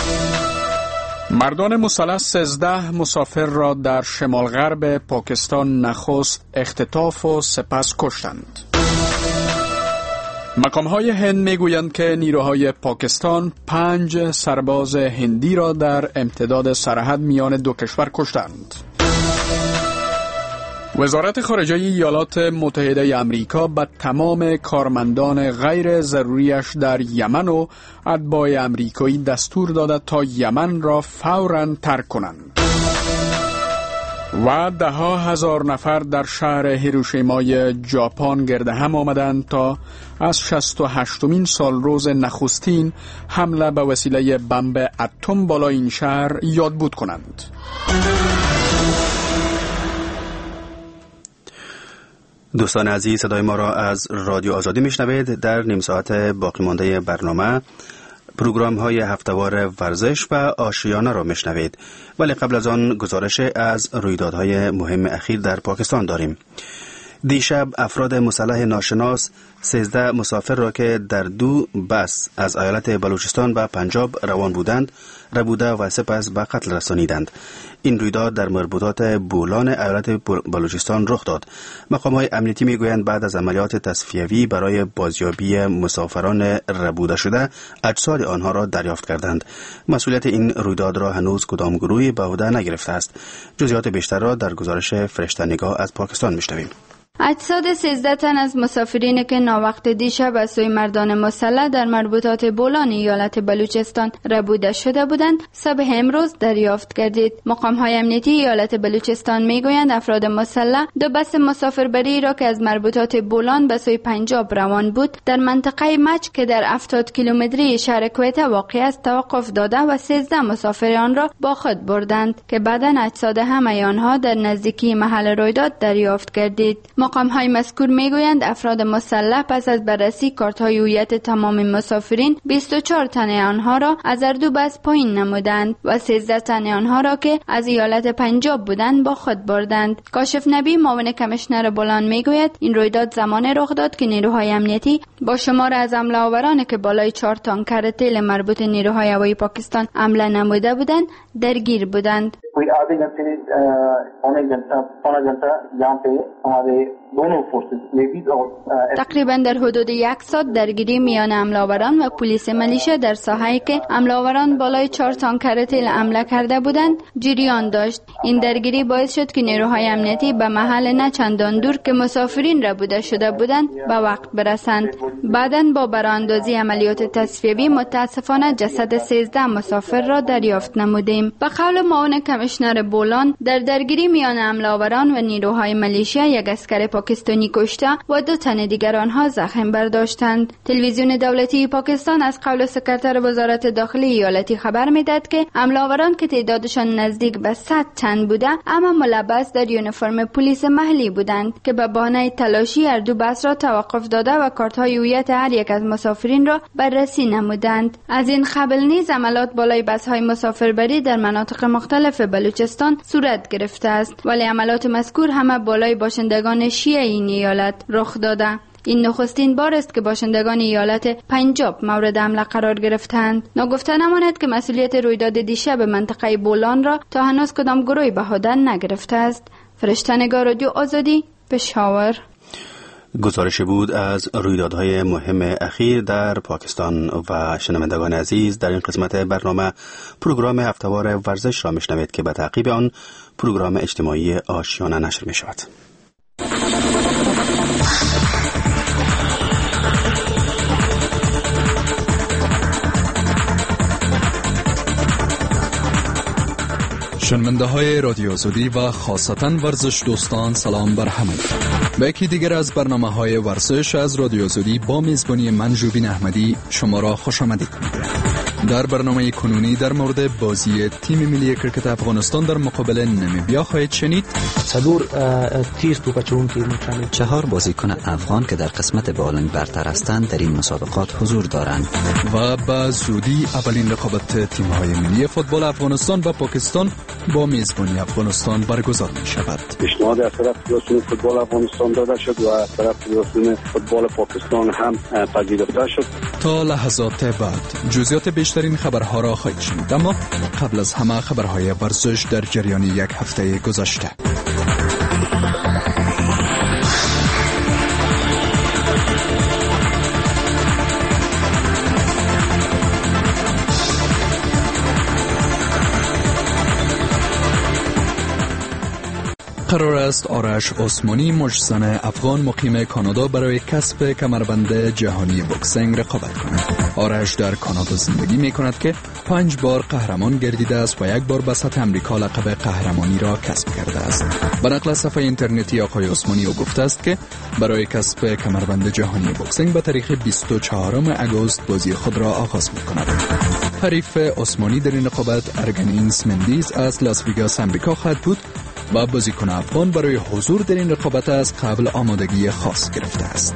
Speaker 3: مردان مسلح 13 مسافر را در شمال غرب پاکستان نخست اختطاف و سپس کشتند. مقام‌های هند می‌گویند که نیروهای پاکستان 5 سرباز هندی را در امتداد سرحد میان 2 کشور کشتند. وزارت خارجه ایالات متحده امریکا به تمام کارمندان غیر ضروریش در یمن و اتباع امریکایی دستور داده تا یمن را فوراً ترک کنند. و 10,000 نفر در شهر هیروشیمای ژاپن گرد هم آمدند تا از 68مین سالروز نخستین حمله به وسیله بمب اتم بالای این شهر یادبود کنند.
Speaker 1: دوستان عزیز، صدای ما را از رادیو آزادی میشنوید. در نیم ساعت باقی مانده برنامه پروگرام های هفتهوار ورزش و آشیانه را میشنوید، ولی قبل از آن گزارش از رویدادهای مهم اخیر در پاکستان داریم. دیشب افراد مسلح ناشناس 13 مسافر را که در 2 بس از ایالت بلوچستان به پنجاب روان بودند ربوده و سپس به قتل رسانیدند. این رویداد در مربوطات بولان ایالت بلوچستان رخ داد. مقام‌های امنیتی میگویند بعد از عملیات تصفیوی برای بازیابی مسافران ربوده شده اجساد آنها را دریافت کردند. مسئولیت این رویداد را هنوز کدام گروهی به عهده نگرفته است. جزئیات بیشتر را در گزارش فرشته نگاه از پاکستان میشنویم.
Speaker 4: اجساد 13 تن از مسافرین که ناوقت دیشب از سوی مردان مسلح در مربوطات بولان ایالت بلوچستان ربوده شده بودند صبح امروز دریافت گردید. مقام‌های امنیتی ایالت بلوچستان میگویند افراد مسلح 2 بس مسافربری را که از مربوطات بولان به سوی پنجاب روان بود در منطقه مچ که در 70 کیلومتری شهر کویته واقع است توقف داده و 13 مسافر آن را با خود بردند که بعداً اجساد همه آنها در نزدیکی محل رویداد دریافت گردید. مقام‌های مذکور میگویند افراد مسلح پس از بررسی کارت‌های هویت تمام مسافرین 24 تن آنها را از اردو بس پایین نمودند و 13 تن آنها را که از ایالت پنجاب بودند با خود بردند. کاشف نبی معاون کمیشنر بولان میگوید این رویداد زمانی رخ داد که نیروهای امنیتی با شمار از حمله آورانی که بالای 4 تانکر تیل مربوط نیروهای هوایی پاکستان حمله نموده بودند درگیر بودند. تقریبا در حدود 1 ساعت درگیری میان حمله‌آوران و پلیس ملیشه در ساحه‌ای که حمله‌آوران بالای 4 تانکر تیل حمله کرده بودند جریان داشت. این درگیری باعث شد که نیروهای امنیتی به محل نه چندان دور که مسافرین ربوده شده بودند به وقت برسند. بعداً با براندازی عملیات تصفیه‌ای متاسفانه جسد 13 مسافر را دریافت نمودیم. به قول معاون کمیشنر بولان در درگیری میان حمله‌آوران و نیروهای ملیشه یک عسکر پاکستانی کشته و 2 تن دیگر آنها زخم برداشتند. تلویزیون دولتی پاکستان از قول سکرتر وزارت داخلی ایالتی خبر میداد که حمله‌آوران که تعدادشان نزدیک به 100 تن بوده اما ملبس در یونیفرم پلیس محلی بودند که به بهانه تلاشی هر دو بس را توقف داده و کارت‌های هویت هر یک از مسافرین را بررسی نمودند. از این قبل نیز عملیات بالای بس‌های مسافربری در مناطق مختلف بلوچستان صورت گرفته است، ولی عملیات مذکور همه بالای باشندگان شیعه این ایالت رخ داده. این نخستین بار است که باشندگان ایالت پنجاب مورد حمله قرار گرفتند. ناگفته نماند که مسئولیت رویداد دیشب منطقه بولان را تا هنوز کدام گروهی به عهده نگرفته است. فرشته‌نگار رادیو آزادی، پشاور.
Speaker 1: گزارش بود از رویدادهای مهم اخیر در پاکستان. و شنوندگان عزیز، در این قسمت برنامه پروگرام هفته‌وار ورزش را میشنوید که به تعقیب آن پروگرام اجتماعی آشیانه نشر می شود.
Speaker 5: شنونده های رادیو آزادی و خاصتاً ورزش دوستان، سلام بر همه. به یکی دیگر از برنامه های ورزش از رادیو آزادی با میزبانی من جوبین احمدی شما را خوش آمدید می‌گویم. در برنامه کنونی در مورد بازی تیم ملی کرکت افغانستان در مقابل نمیبیا خواهید شنید.
Speaker 7: صدور تیز توپچون که
Speaker 8: 4 بازیکن افغان که در قسمت بالنگ برتر هستند در این مسابقات حضور دارند.
Speaker 5: و به زودی اولین رقابت تیم‌های ملی فوتبال افغانستان و پاکستان با میزبانی افغانستان برگزار می شود.
Speaker 9: پیشنهاد از طرف فدراسیون فوتبال افغانستان داده شد و از طرف فدراسیون فوتبال پاکستان هم پذیرفته شد.
Speaker 5: تا لحظات بعد جزئیات بیشترین خبرها را خواهید شنید، اما قبل از همه خبرهای ورزش در جریان یک هفته گذشته. قرار است آرش عثمانی مجزن افغان مقیم کانادا برای کسب کمربند جهانی بوکسینگ رقابت کند. آرش در کانادا زندگی می کند که 5 بار قهرمان گردیده است و 1 بار به سطح امریکا لقب قهرمانی را کسب کرده است. به نقل صفحه اینترنتی آقای عثمانی او گفته است که برای کسب کمربند جهانی بوکسینگ به تاریخ 24 اگوست بازی خود را آغاز می کند. حریف عثمانی در این رقابت ارگنینس مندیز از لاس ویگاس امریکا خواهد بود و بازیکن افغان برای حضور در این رقابت از قبل آمادگی خاص گرفته است.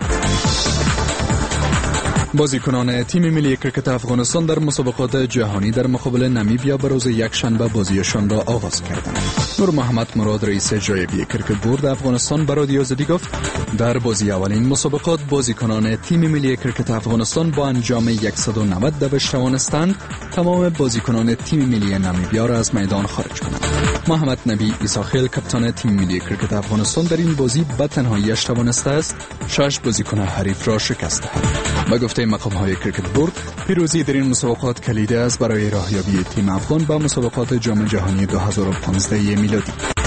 Speaker 5: بازیکنان تیم ملی کرکت افغانستان در مسابقات جهانی در مقابل نمیبیا به روز یکشنبه بازیشان را آغاز کردند. نور محمد مراد رئیس جایبی کرکت بورد افغانستان به رادیو آزادی گفت در بازی اولین مسابقات بازیکنان تیم ملی کرکت افغانستان با انجام 190 دوش توانستند تمام بازیکنان تیم ملی نمیبیا را از میدان خارج کنند. محمد نبی ایساخیل کاپیتان تیم ملی کرکت افغانستان در این بازی به تنهاییش توانسته است 6 بازیکن حریف را شکست دهد. به گفته مقام‌های کرکت بورد، پیروزی در این مسابقات کلیدی است برای راهیابی تیم افغان به مسابقات جام جهانی 2015 میلادی.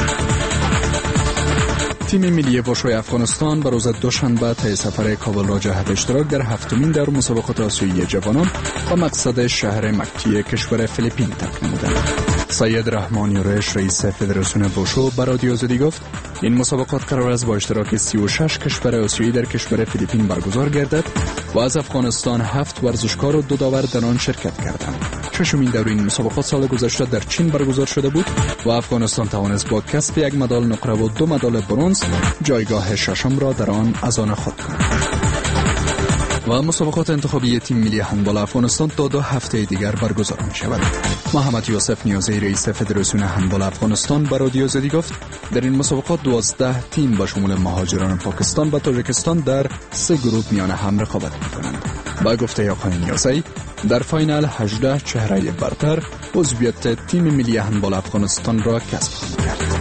Speaker 5: تیم ملی وشوی افغانستان به روز دوشنبه طی سفر کابل را جهت اشتراک در 7مین دور مسابقات آسیایی جوانان و مقصد شهر مکتی کشور فیلیپین ترک نمودند. سید رحمان یورش رئیس فدراسیون وشو به رادیو آزادی گفت این مسابقات قرار است با اشتراک 36 کشور آسیایی در کشور فیلیپین برگزار گردد و از افغانستان 7 ورزشکار و 2 داور در آن شرکت کردند. 6مین دور این مسابقات سال گذشته در چین برگزار شده بود و افغانستان توانست با کسب 1 مدال نقره و 2 مدال برنز جایگاه 6 را در آن از آن خود کند. و مسابقات انتخابی تیم ملی هندبال افغانستان تا 2 هفته دیگر برگزار می شود. محمد یوسف نیازی رئیس فدراسیون هندبال افغانستان به رادیو آزادی گفت در این مسابقات 12 تیم با شمول مهاجران پاکستان و تاجیکستان در 3 گروه میان هم رقابت می کنند. با گفته آقای نیازی در فاینال 18 چهره برتر عضویت تیم ملی هندبال افغانستان را کسب خواهند کرد.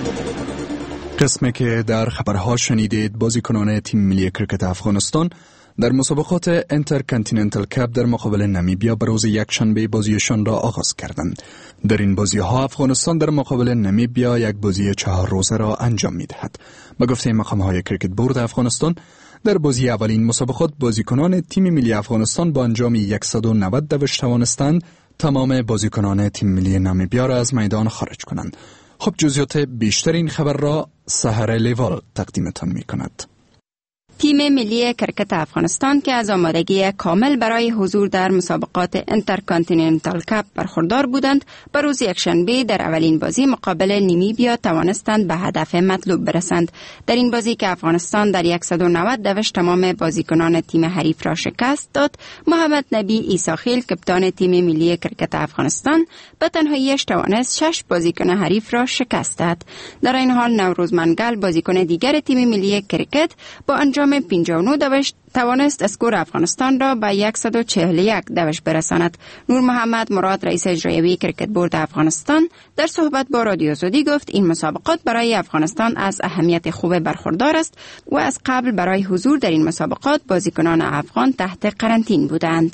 Speaker 5: قسمی که در خبرها شنیدید، بازیکنان تیم ملی کرکت افغانستان در مسابقات انترکانتیننتال کاپ در مقابل نمیبیا به روز یکشنبه بازیشان را آغاز کردند. در این بازی ها افغانستان در مقابل نمیبیا یک بازی 4 روزه را انجام می دهد. به گفته مقام های کریکت بورد افغانستان، در بازی اولین مسابقات بازیکنان تیم ملی افغانستان با انجام 190 دوش توانستند تمام بازیکنان تیم ملی نمیبیا را از میدان خارج کنند. خب جزئیات بیشتر این خبر را سحر لیوال تقدیمتان می کند.
Speaker 6: تیم ملی کرکت افغانستان که از آمادگی کامل برای حضور در مسابقات انترکانتیننتال کاپ برخوردار بودند، به روز یکشنبه در اولین بازی مقابل نمیبیا توانستند به هدف مطلوب برسند. در این بازی که افغانستان در 190 دوش تمام بازیکنان تیم حریف را شکست داد، محمد نبی عیساخیل کپتان تیم ملی کرکت افغانستان به تنهاییش توانست 6 بازیکن حریف را شکست دهد. در این حال نوروز منگل بازیکن دیگر تیم ملی کرکت با انجام 59 دوش توانست اسکور افغانستان را به 141 دوش برساند. نور محمد مراد رئیس اجرایی کرکت بورد افغانستان در صحبت با رادیو آزادی گفت این مسابقات برای افغانستان از اهمیت خوب برخوردار است و از قبل برای حضور در این مسابقات بازیکنان افغان تحت قرنطینه بودند.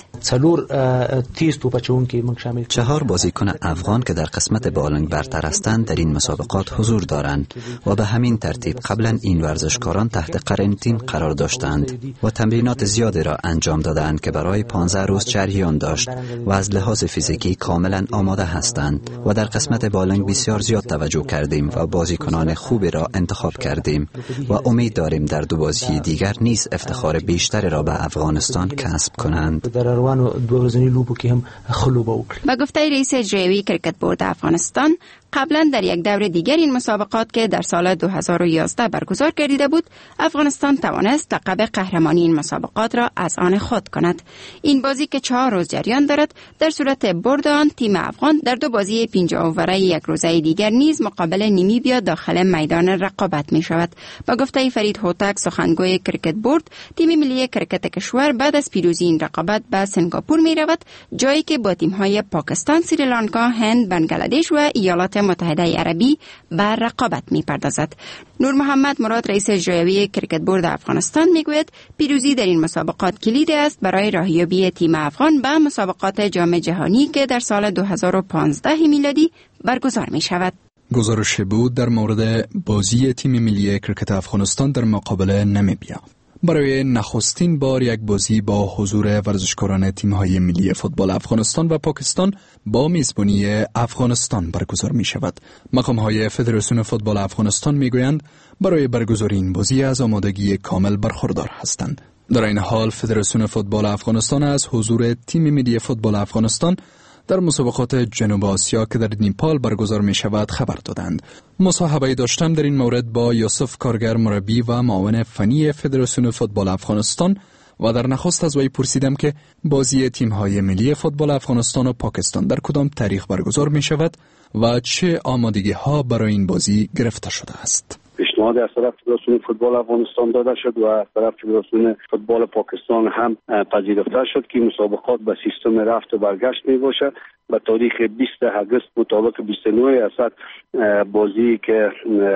Speaker 8: 4 بازیکن افغان که در قسمت بالنگ برتر هستند در این مسابقات حضور دارند و به همین ترتیب قبلا این ورزشکاران تحت قرنطینه قرار داشتند و تمرینات زیادی را انجام دادند که برای 15 روز جریان داشت و از لحاظ فیزیکی کاملا آماده هستند و در قسمت بالنگ بسیار زیاد توجه کردیم و بازیکنان خوبی را انتخاب کردیم و امید داریم در 2 بازی دیگر نیز افتخار بیشتری را به افغانستان کسب کنند.
Speaker 6: با گفته رئیس اجرایی کرکت بورد افغانستان، قبلا در یک دور دیگر این مسابقات که در سال 2011 برگزار گردیده بود، افغانستان توانست لقب قهرمانی این مسابقات را از آن خود کند. این بازی که 4 روز جریان دارد، در صورت برد آن تیم افغان در 2 بازی 50 اووره یک روزه دیگر نیز مقابل نمیبیا داخل میدان رقابت می شود. با گفته فرید هوتک سخنگوی کرکت بورد، تیم ملی کرکت کشور بعد از پیروزی این رقابت به سنگاپور می رود، جایی که با تیم های پاکستان، سریلانکا، هند، بنگلادش و ایالات متحده عربی به رقابت می پردازد. نور محمد مراد رئیس اجرایی کرکت بورد افغانستان می گوید پیروزی در این مسابقات کلید است برای راهیابی تیم افغان به مسابقات جام جهانی که در سال 2015 میلادی برگزار می شود.
Speaker 5: گزارش بود در مورد بازی تیم ملی کرکت افغانستان در مقابل نمیبیا. برای نخستین بار یک بازی با حضور ورزشکاران تیم‌های ملی فوتبال افغانستان و پاکستان با میزبانی افغانستان برگزار می شود. مقام‌های فدراسیون فوتبال افغانستان می گویند برای برگزاری این بازی از آمادگی کامل برخوردار هستند. در این حال فدراسیون فوتبال افغانستان از حضور تیم ملی فوتبال افغانستان در مسابقات جنوب آسیا که در نیپال برگزار می شود خبر دادند. مصاحبه داشتم در این مورد با یوسف کارگر مربی و معاون فنی فدراسیون فوتبال افغانستان و در نخست از وی پرسیدم که بازی تیم‌های ملی فوتبال افغانستان و پاکستان در کدام تاریخ برگزار می شود و چه آمادگی‌ها برای این بازی گرفته شده است.
Speaker 9: پیشنهاد از طرف فدراسیون فوتبال افغانستان داده شد و از طرف فدراسیون فوتبال پاکستان هم پذیرفته شد که مسابقات به سیستم رفت و برگشت می باشد. به تاریخ 20 اگست مطابق 29 اسد بازی که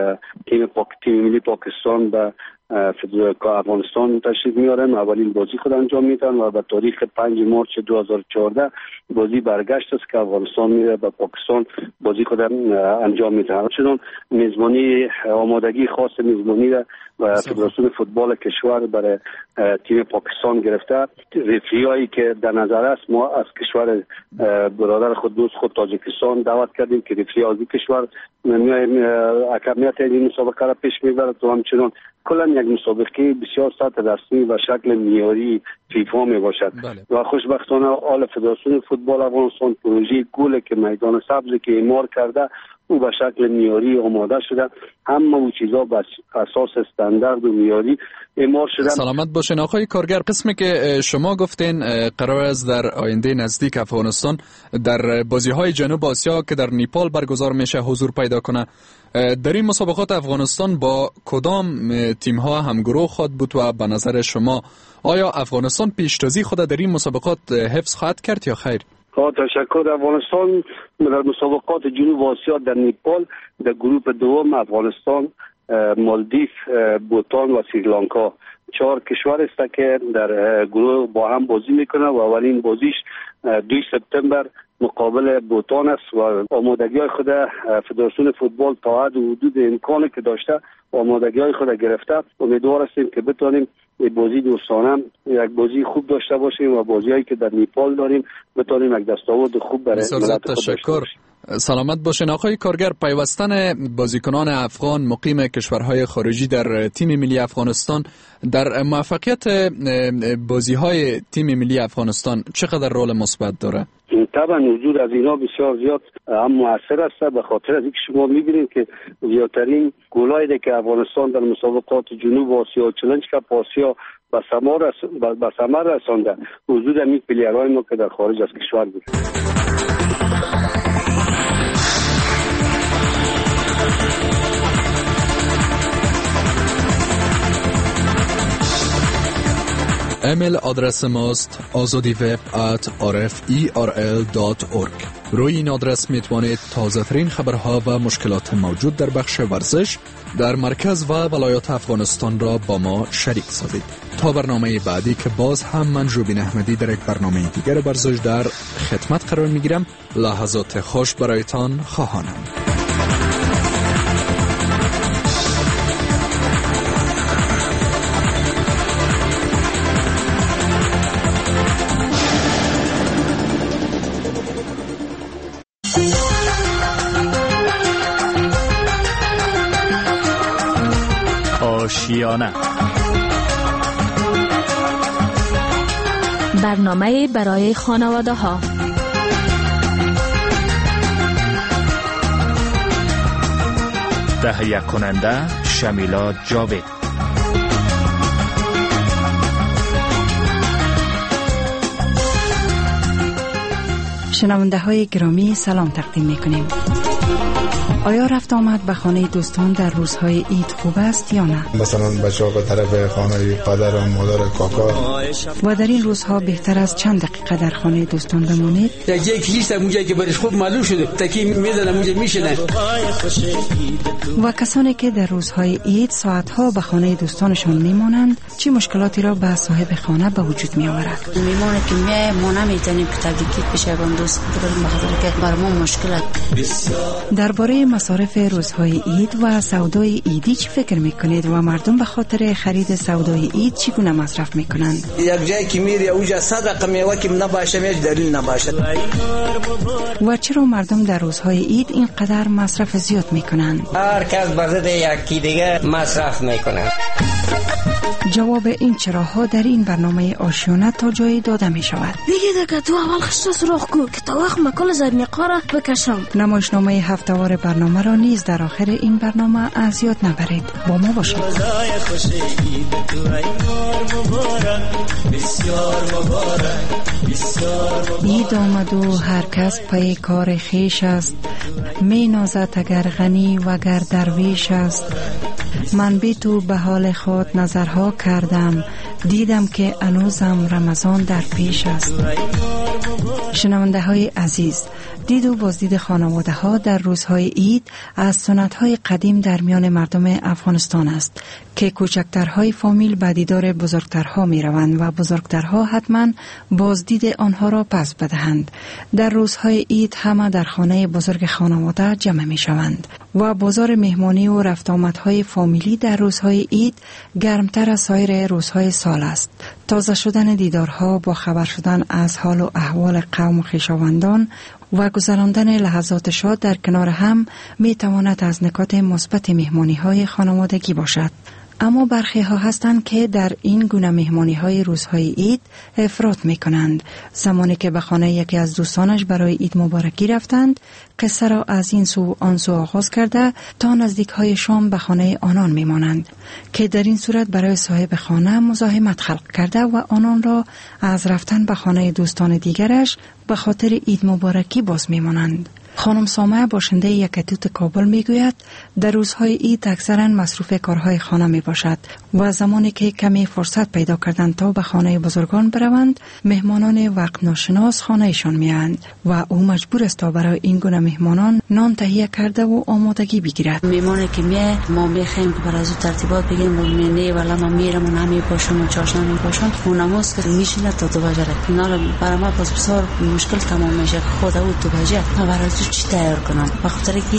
Speaker 9: تیم ملی پاکستان به افغانستان تشریف میارن اولین بازی خود انجام میدن و به تاریخ 5 مارس 2014 بازی برگشت است که افغانستان میره به پاکستان بازی خود انجام میدن. چون میزبانی آمادگی خاص میزبانی را و فدراسیون فوتبال کشور برای تیم پاکستان گرفته. رفریایی که در نظر است ما از کشور برادر خود دوست خود تاجیکستان دعوت کردیم که رفری از کشور اکمیت این مسابقه را پیش میبرد و همچنان کلا یک مسابقه بسیار سطح رسمی و شکل معیاری فیفا می باشد. و خوشبختانه آل فدراسیون فوتبال افغانستان پروژه گل که میدان سبز که اعمار کرده او به شکل معیاری آماده شده، همه او چیزا به اساس استاندارد و معیاری اعمار شده.
Speaker 5: سلامت باشین آقای کارگر. قسمی که شما گفتین قرار است در آینده نزدیک افغانستان در بازی‌های جنوب آسیا که در نیپال برگزار میشه حضور پیدا کنه، در این مسابقات افغانستان با کدام تیم‌ها همگروه خواهد بود و به نظر شما آیا افغانستان پیشتازی خود در این مسابقات حفظ خواهد کرد یا خیر؟
Speaker 9: تشکر. افغانستان در مسابقات جنوب آسیا در نیپال در گروه دوم افغانستان، مالدیو، بوتان و سریلانکا 4 کشور است که در گروه با هم بازی میکنه و اولین بازیش 2 سپتامبر مقابل بوتان است و آمادگی های خود فدراسیون فوتبال تا حد و حدود امکانی که داشته آمادگی های خود گرفته. امیدوار هستیم که بتونیم بازی دوستانه یک بازی خوب داشته باشیم و بازیایی که در نیپال داریم بتونیم یک دستاورد خوب برای ملت خود داشته باشیم.
Speaker 5: سلامت باشین آقای کارگر. پیوستن بازیکنان افغان مقیم کشورهای خارجی در تیم ملی افغانستان در موفقیت بازی‌های تیم ملی افغانستان چقدر رول مثبت داره؟
Speaker 9: طبعا وجود از اینا بسیار زیاد هم مؤثر است، به خاطر از اینکه شما می‌بینید که زیادترین گلایی که افغانستان در مسابقات جنوب آسیا چالش کاپ آسیا به ثمر رسانده وجود همین پلیرهای ما که در خارج از کشور بود.
Speaker 5: ایمیل آدرس ماست azadiweb@rferl.org. روی این آدرس میتوانید تازه ترین خبرها و مشکلات موجود در بخش ورزش در مرکز و ولایات افغانستان را با ما شریک سازید. تا برنامه بعدی که باز هم من جوبین احمدی در یک برنامه دیگر ورزش در خدمت قرار میگیرم. لحظات خوش برایتان خواهانم.
Speaker 15: آشیانه
Speaker 10: برنامه برای خانواده ها.
Speaker 15: تهیه کننده شمیلا جاوید.
Speaker 11: شنونده های گرامی سلام تقدیم میکنیم. آیا رفت آمد به خانه دوستان در روزهای عید خوب است یا نه؟
Speaker 12: مثلا بچه‌ها به طرف خانه پدر و مادر کاکا.
Speaker 11: و در این روزها بهتر از چند دقیقه در خانه دوستان بمانید؟
Speaker 18: یکی کیست اونجایی که برش خوب معلوم شده تکی میدنم اونجا میشنن.
Speaker 11: و کسانی که در روزهای عید ساعتها به خانه دوستانشان میمانند چه مشکلاتی را به صاحب خانه به وجود می آورد؟
Speaker 14: میمونه که ما نمیتونیم که تبریک بشه با دوست بریم به خاطر که برامون مشکلات.
Speaker 11: درباره مصارف روزهای عید و سودای عیدی چی فکر میکنید و مردم به خاطر خرید سودای عید چگونه مصرف میکنند؟
Speaker 18: یک جایی که میری اونجا صدقه میوه که نباشه میش دلیل نباشه.
Speaker 11: و چرا مردم در روزهای عید اینقدر مصرف زیاد میکنند؟
Speaker 25: هر کس بر ضد یکی دیگه مصرف میکنه.
Speaker 11: جواب این چراها در این برنامه آشیانه تا جایی داده می شود.
Speaker 26: دیگه که تو اول خشت سراخ کو که تا وقت مکل زرنقا را بکشم.
Speaker 11: نمایشنامه هفته‌وار برنامه را نیز در آخر این برنامه از یاد نبرید. با ما باشید. عید آمد و هر کس پی کار خیش است، می نازد اگر غنی و گر درویش است. من بی تو به حال خود نظرها کردم، دیدم که هنوزم رمضان در پیش است. شنونده های عزیز، دید و بازدید خانواده ها در روزهای عید از سنت های قدیم در میان مردم افغانستان است که کوچکترهای فامیل به دیدار بزرگترها می روند و بزرگترها حتما بازدید آنها را پس بدهند. در روزهای عید همه در خانه بزرگ خانواده جمع می شوند و بازار مهمانی و رفت آمدهای فامیلی در روزهای عید گرمتر از سایر روزهای سال است. تازه شدن دیدارها، با خبر شدن از حال و احوال قوم و خویشاوندان و گذراندن لحظات شاد در کنار هم می تواند از نکات مثبت مهمانی های خانوادگی باشد. اما برخی ها هستند که در این گونه مهمانی های روزهای عید افراط می کنند. زمانی که به خانه یکی از دوستانش برای عید مبارکی رفتند، قصه را از این سو آن سو آغاز کرده تا نزدیک های شام به خانه آنان می مانند که در این صورت برای صاحب خانه مزاحمت خلق کرده و آنان را از رفتن به خانه دوستان دیگرش به خاطر عید مبارکی باز می مانند. خانم سامه باشنده یکتوت کابل میگوید در روزهای عید اکثرا مصروف کارهای خانه می باشد و زمانی که کمی فرصت پیدا کردند تا به خانه بزرگان بروند مهمانان وقت ناشناس خانهشان میاند و او مجبور است تا برای این گونه مهمانان نان تهیه کرده و آمادگی بگیرد.
Speaker 14: میمونه که ما میخوایم که برای ترتیبات بگیم و نه ولی ما میرم و نمی باشم و چاشنا می باشم و نماز که میشینه تا 2 بجه اینا برای ما بسیار مشکل تمام میشه. خود او 2 بجه ما برای چی تیار کنم به خاطر که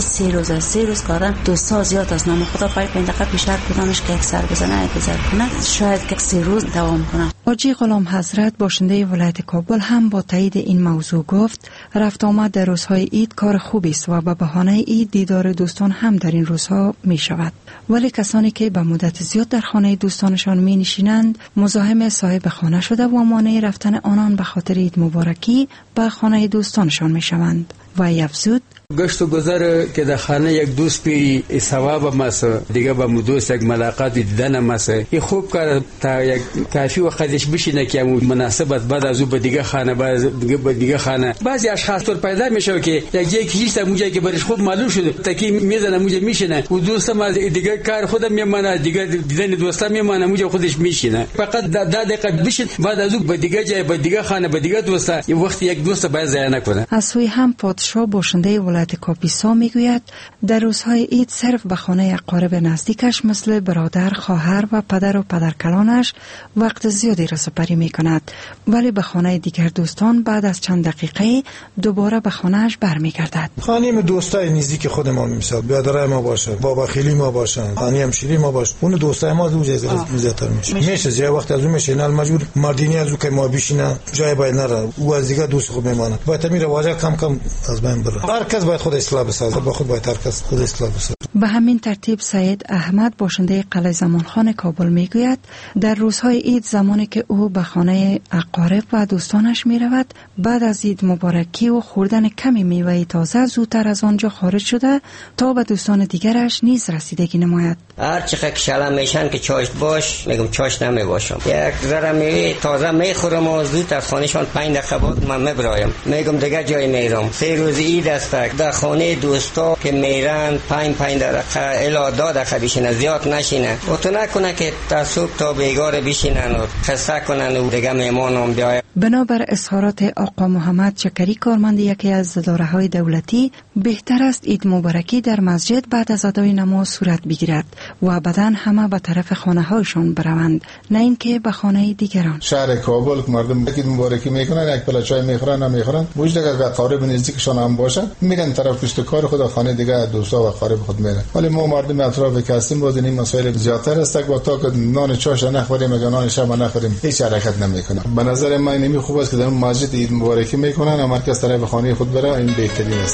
Speaker 14: 3 روز کارم 2 ساعت زیاد است. نام خدا پای 5 دقیقه پیشتر کدامش که یک سر بزنه یک سر کنه شاید که 3 روز دوام کنه.
Speaker 11: حاجی غلام حضرت باشنده ولایت کابل هم با تایید این موضوع گفت رفت آمد در روزهای عید کار خوبی است و به بهانه عید دیدار دوستان هم در این روزها می شود. ولی کسانی که به مدت زیاد در خانه دوستانشان می نشینند مزاحم صاحب خانه شده و مانع رفتن آنان به خاطر عید مبارکی به خانه دوستانشان می شوند. و افزود
Speaker 13: گشت و گذر که در خانه یک دوست پیری ثواب ماست دیگه با دوست یک ملاقات دیدن ماست این خوب کار تا یک کافی وقتش بشینه که مناسبت بعد از او به دیگه خانه به دیگه خانه بعضی اشخاص طور پیدا میشه که یک هیچ موجه که برش خوب معلوم شده تکی میزنه موجه میشینه و دوستم از دیگه کار خودم میمانه دیگه دیدن دوستم میمانه موجه خودش میشینه فقط 10 دقیقه بشین بعد از او به دیگه جای به دیگه خانه به دیگه دوستا این وقت یک دوست باید ضایع نکنه. از
Speaker 11: سوی هم پادشاه باشنده ولایت کاپیسا میگوید در روزهای عید صرف به خانه اقارب نزدیکش مثل برادر، خواهر و پدر و پدرکلانش وقت زیادی را سپری میکند ولی به خانه دیگر دوستان بعد از چند دقیقه دوباره به خانهش برمیگردد.
Speaker 16: خانه دوستای نزدیک خود ما مثلا برادرای ما باشه، بابا خیلی ما باشن، خانه همشیری ما باشه، اون دوستای ما زیادتر میشه زیاد وقت از اون میشه نه مجبور مردینی از اون که ما بشینه جای باید نره او از دیگه دوست خود میمانه باید میره واجه کم کم از بین بره. هر کس باید خود اصلاح بسازه با خود باید هر کس خود اصلاح بسازه.
Speaker 11: به همین ترتیب سید احمد باشنده قلعه زمانخان کابل میگوید در روزهای عید زمانی که او به خانه اقارب و دوستانش میرود بعد از عید مبارکی و خوردن کمی میوه تازه زودتر از آنجا خارج شده تا به دوستان دیگرش نیز رسیدگی نماید.
Speaker 25: هر چقدر شلم میشن که چاش باش میگم چاش نمیباشم یک ذره میوه تازه میخورم و زود از خانهشان 5 دقیقه بعد من میبرایم میگم دیگه جای میرم. 3 روز عید است در خانه دوستا که میرن 5 دقیقه الا 10 دقیقه بشینه زیاد نشینه و تو نکنه که تا صبح تا بیگار بشینن و خسته کنن و دیگه میمانم بیاید.
Speaker 11: بنابر اظهارات آقا محمد چکری کارمند یکی از اداره‌های دولتی بهتر است عید مبارکی در مسجد بعد از ادای نماز صورت بگیرد و بعداً همه به طرف خانه‌هایشان بروند نه اینکه به خانه دیگران.
Speaker 12: شهر کابل مردم عید مبارکی میکنن یک پلا چای میخورن نمیخورن وجود اگر قارب نزدیکشان هم باشه میرن طرف پشت کار خود خانه دیگه دوستا و قارب خود میرن ولی ما مردم اطراف که هستیم باز این مسائل زیادتر است با تا که نان چاش نخوریم یا نان شب نخوریم هیچ حرکت نمیکنه. به نظر من نمی خوب است که در مسجد عید مبارکی میکنن و مرکز طرف خانه خود بره این بهترین است.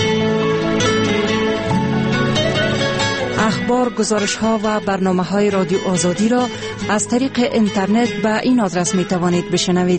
Speaker 11: اخبار، گزارش‌ها و برنامه‌های رادیو آزادی را از طریق اینترنت به این آدرس می‌توانید بشنوید: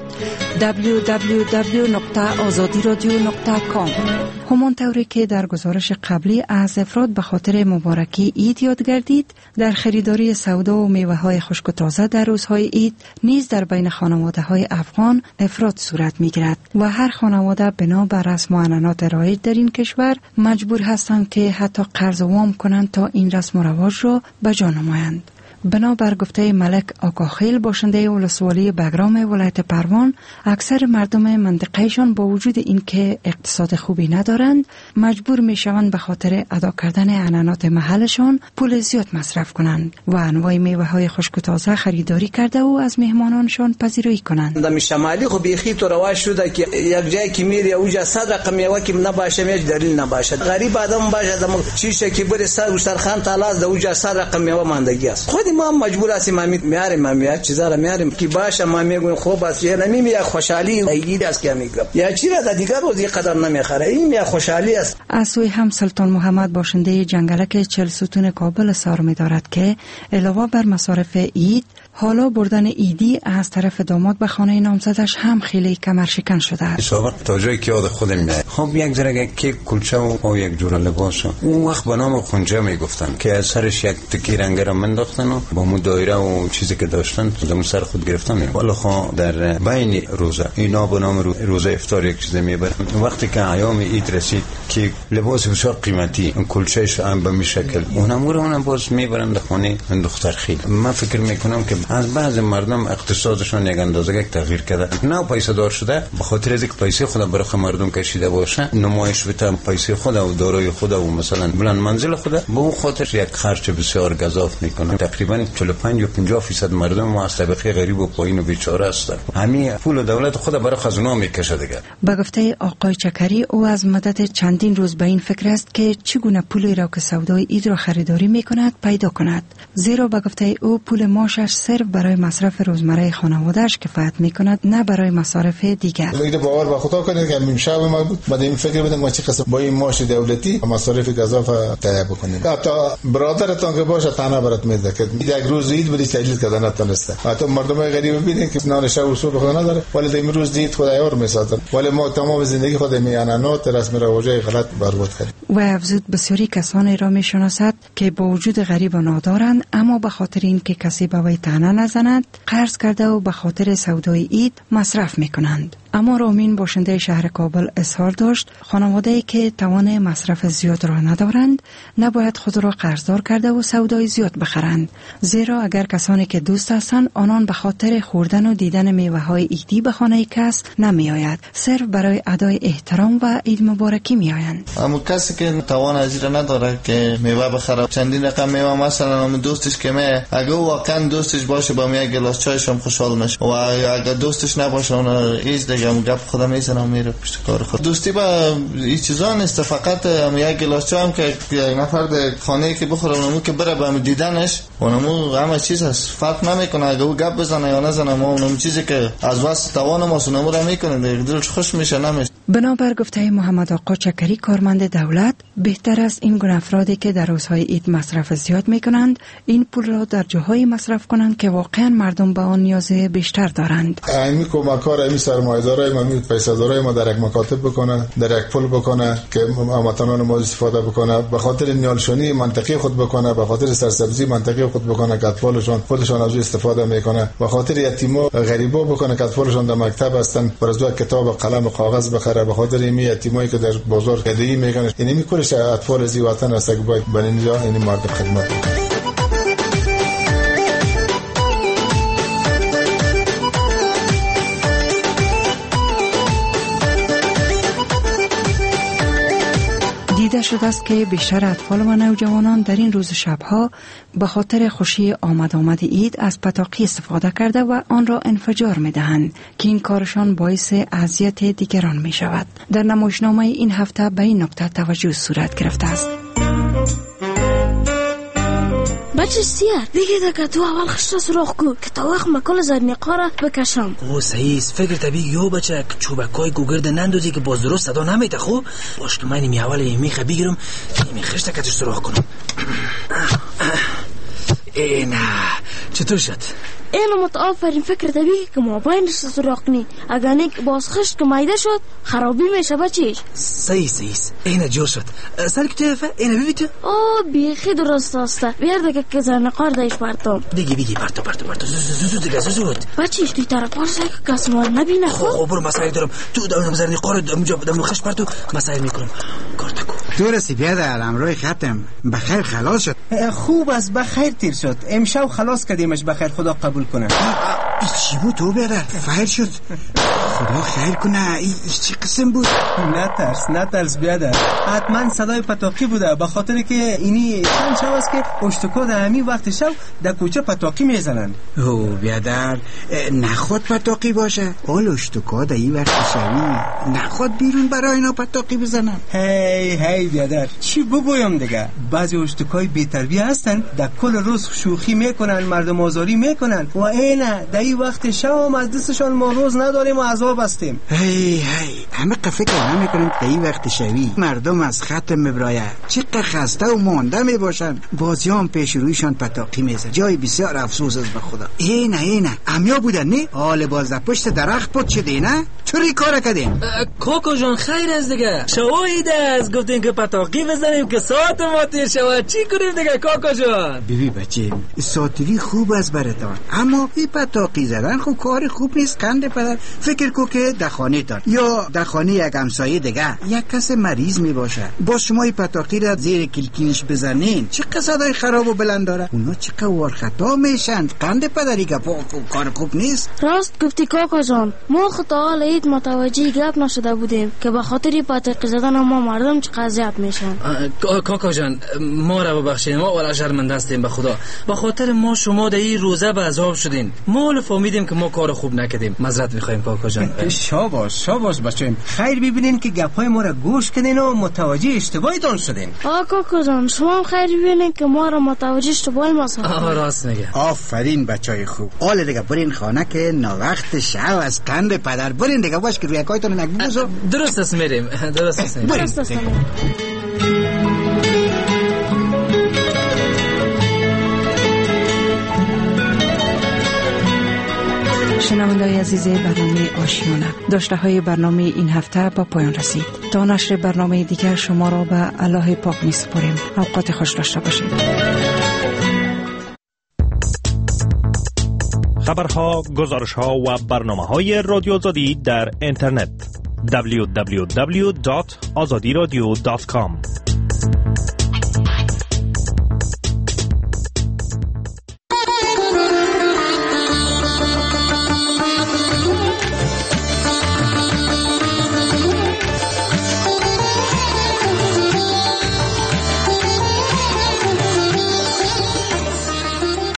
Speaker 11: www.azadiradio.com. همانطوری که در گزارش قبلی از افراد به خاطر مبارکی عید یاد گردید، در خریداری سودا و میوه‌های خشک و تازه در روزهای عید نیز در بین خانواده‌های افغان افراد صورت می‌گیرد و هر خانواده بنا بر رسم و عنعنات رایج در این کشور مجبور هستند که حتی قرض و وام کنند تا این رسم و رواج را به جا نمایند. بنابر گفته ملک آقاخیل باشنده ولسوالی بگرام ولایت پروان، اکثر مردم منطقهشان با وجود اینکه اقتصاد خوبی ندارند مجبور میشوند به خاطر ادا کردن عنعنات محلشان پول زیاد مصرف کنند و انواع میوه های خشک و تازه خریداری کرده و از مهمانانشان پذیرایی کنند.
Speaker 18: در شمالی خو بیخی تو رواج شده که یک جای که میری اوجا 100 رقم میوه که نباشه میج دلیل نباشه غریب آدم باشه دم چیشه که بره سر خان تعالی در اوجا 100 رقم میوه ماندگی است. خود ما مجبور هستیم میاریم یک چیزا را میاریم که باشه ما میگویم خوب است یا نمی یک خوشحالی عید است که میگم یا چیزا در دیگر روزی قدر نمیخره این یک خوشحالی است.
Speaker 11: از سوی هم سلطان محمد باشنده جنگلک 40 ستون کابل اظهار می‌دارد که علاوه بر مصارف عید حالا بردن عیدی از طرف داماد به خانه نامزدش هم خیلی کمرشکن شده است.
Speaker 17: سابق تا جایی که یاد خودم میاد خب یک ذره کیک کلچه و یک جور لباس اون وقت به نام خونجه میگفتن که از سرش یک تکی رنگ را منداختن و با مو دایره و چیزی که داشتن زمون سر خود گرفتن. ولی خب در بین روزه اینا به نام روزه افطار یک چیز میبرن. وقتی که ایام عید رسید که لباس بسیار قیمتی اون کلچهش هم به می شکل اونم باز میبرن در خانه دختر خیل. من فکر میکنم که از بعض مردم اقتصادشون یک اندازه تغییر کرده، نه پیسه دار شده به خاطر از اینکه پیسه خود برای مردم کشیده باشه نمایش بده پیسه خود و دارایی خود و مثلا بلند منزل خود به اون خاطر یک خرج بسیار گزاف میکنه. تقریبا 45 یا 50% مردم ما از طبقه غریب و پایین و بیچاره هستند. همین پول دولت خود برای خزانه میکشه دیگه.
Speaker 11: به گفته آقای چکری او از مدت چندین روز به این فکر است که چگونه پولی را که سودای عید را خریداری میکند پیدا کند، زیرا به گفته او پول معاشش صرف برای مصرف روزمره خانواده‌اش کفایت میکند، نه برای مصارف دیگر.
Speaker 12: اگه باور به خدا کنید که امشب ما بود بعد این فکر بودم ما چه قسم با این معاش دولتی مصارف گزاف تهیه بکنیم. حتی برادرتون که باشه تنها برات میده که یک روز عید بدی تجلیل کردن نتونسته. حتی مردم غریب ببینید که نان شب و صبح خود نداره ولی امروز عید خدایار میسازن ولی ما تمام زندگی خود میانانات رسم رواجای غلط برباد کردیم.
Speaker 11: و افزود بسیاری کسانی را میشناسد که با وجود غریب و نادارند اما به خاطر اینکه کسی به وی طعنه نزند قرض کرده و به خاطر سودای عید مصرف میکنند. اما رامین باشنده شهر کابل اظهار داشت خانواده‌ای که توان مصرف زیاد را ندارند نباید خود را قرضدار کرده و سودای زیاد بخرند، زیرا اگر کسانی که دوست هستند آنان به خاطر خوردن و دیدن میوه‌های عیدی به خانه کس نمیآید، صرف برای ادای احترام و عید مبارکی میآیند.
Speaker 19: اما کسی که توان از این نداره که میوه بخره چندین رقم میوه مثلا هم دوستش که اگه واقعا دوستش باشه با یک گلاس چایش هم خوشحال میشه و اگه دوستش نباشه اون هیچ دیگه گپ خودم میزنم میره پشت کار خود. دوستی با این چیزا نیست، فقط یک گلاس چای هم که یک نفر در خانه که بخوره اونمو که بره به دیدنش اونمو همه چیز هست فرق نمیکنه اگه او گپ بزنه یا نزنه ما اونم چیزی که از واسه توان ما اونمو را میکنه دلش خوش میشه نمیشه.
Speaker 11: بنابر گفته محمد آقا چکری کارمند دولت بهتر است این گونه افرادی که در روزهای عید مصرف زیاد میکنند این پول را در جاهای مصرف کنند که واقعا مردم به آن نیاز بیشتر دارند.
Speaker 12: همین کمکار همین سرمایه‌دارای ما می پیسه‌دارای ما در یک مکاتب بکنه در یک پول بکنه که هموطنان ما استفاده بکنه به خاطر نیالشونی منطقی خود بکنه به خاطر سرسبزی منطقی خود بکنه که اطفالشون خودشون از استفاده میکنه به خاطر یتیما غریبا بکنه که اطفالشون در مکتب هستن برای از کتاب قلم و کاغذ بخره به خاطر این یتیمایی که در بازار گدایی میکنه یعنی میکنه اطفال از وطن است که باید به اینجا این مرد خدمت کنه.
Speaker 11: دیده شده است که بیشتر اطفال و نوجوانان در این روز شبها به خاطر خوشی آمد عید از پتاقی استفاده کرده و آن را انفجار می دهند که این کارشان باعث اذیت دیگران می شود. در نمایشنامه این هفته به این نکته توجه صورت گرفته است.
Speaker 26: بچه سیار دیگه که تو اول خشت سراخ کو که تا وقت مکال زرنقا را بکشم.
Speaker 20: او سعیز فکر طبیعی یو بچه که چوبکای گوگرد نندازی که باز درست صدا نمیده خوب باش که من اول میخه بگیرم خشت کتش سراخ کنم. نه چطور شد؟
Speaker 26: اینو متآفرین فکر طبیعی که ما باید سراخ کنی اگر نیک باز خشت که مایده شد خرابی میشه بچهش.
Speaker 20: سعیز اینه جور شد سالی که توفه اینه ببی تو؟
Speaker 26: بیخی درست هسته بیار دیگه که زرنقار دایش پرتم
Speaker 20: دیگه پرتو زود
Speaker 26: بچهش توی طرف پارسه که کس ما نبینه.
Speaker 20: خب برو مسائل دارم تو دارم زرنقار دم خشت پرتو مسائل میکنم کارتکو
Speaker 21: تو رسی بیادر امروی ختم بخیر خلاص شد.
Speaker 20: خوب از بخیر تیر شد امشب خلاص کردیمش بخیر خدا قبول کنه.
Speaker 21: چی بود تو بیادر فیر شد خدا خیر کنه این چی قسم بود؟
Speaker 20: نترس بیادر حتما صدای پتاقی بوده به خاطر که اینی چند شب است که اشتکا در همین وقت شب در کوچه پتاقی میزنن.
Speaker 21: او بیادر نخواد پتاقی باشه اول اشتکا در این وقت شبی نخواد بیرون برای اینا پتاقی بزنن.
Speaker 20: هی بیادر چی بگویم دیگه بعضی اشتکای بی‌تربیه هستن در کل روز شوخی میکنن مردم آزاری میکنن و اینه در این وقت شب از دستشان ما روز نداریم و عذاب هستیم.
Speaker 21: هی همه فکر نمیکنیم در این وقت شبی مردم از ختم مبرایه چقدر خسته و مانده میباشن بازیان پیش رویشان پتاقی میزن جای بسیار افسوس است به خدا. اینه امیا بودن نه حال باز در پشت درخت بود شده نه چوری کار کردین؟
Speaker 2: کاکا جان خیر است دیگه. شواهید است گفتین که پتاقی بزنیم که ساعت ما تیر شود. چی کنیم دیگه کاکا جان؟
Speaker 21: بیبی بچه ساتری خوب است براتان، اما این پتاقی زدن خوب کار خوب نیست. قند پدر فکر کو که در خانه تان یا در خانه یک همسایه دیگه یک کس مریض می باشه، باز شما این پتاقی را زیر کلکینش بزنین چه صدای خراب و بلند داره. اونا چه قوار خطا میشن. قند پدری که کار خوب نیست.
Speaker 26: راست گفتی کاکا جان. ما خطا حالید متوجه گپ نشده بودیم که به خاطر پتاقی زدن ما مردم چه قضیت میشن.
Speaker 2: کاکا جان ما را ببخشید، ما والا شرمنده هستیم به خدا. به خاطر ما شما در این روزه به عذاب شدین. ما فهمیدیم که ما کار خوب نکردیم. معذرت میخوایم کاکا جان.
Speaker 20: شاباش بچه‌م. خیر ببینین که گپای ما را گوش کردین و متوجه اشتباهتون شدین.
Speaker 26: کاکا جان شما هم خیر ببینین که ما را متوجه اشتباه ما ساختین.
Speaker 2: راست میگه.
Speaker 21: آفرین بچهای خوب. حالا دیگه برین خانه که ناوقت شب از قند پدر. برین دیگه باش که روی کایتون نگوزو.
Speaker 2: درست است میریم.
Speaker 11: شنونده‌های عزیز برنامه آشیانه، داشته های برنامه این هفته با پایان رسید. تا نشر برنامه دیگر شما را به الله پاک می سپاریم. اوقات خوش داشته باشید.
Speaker 3: خبرها، گزارش‌ها و برنامه‌های رادیو آزادی در اینترنت www.azadiradio.com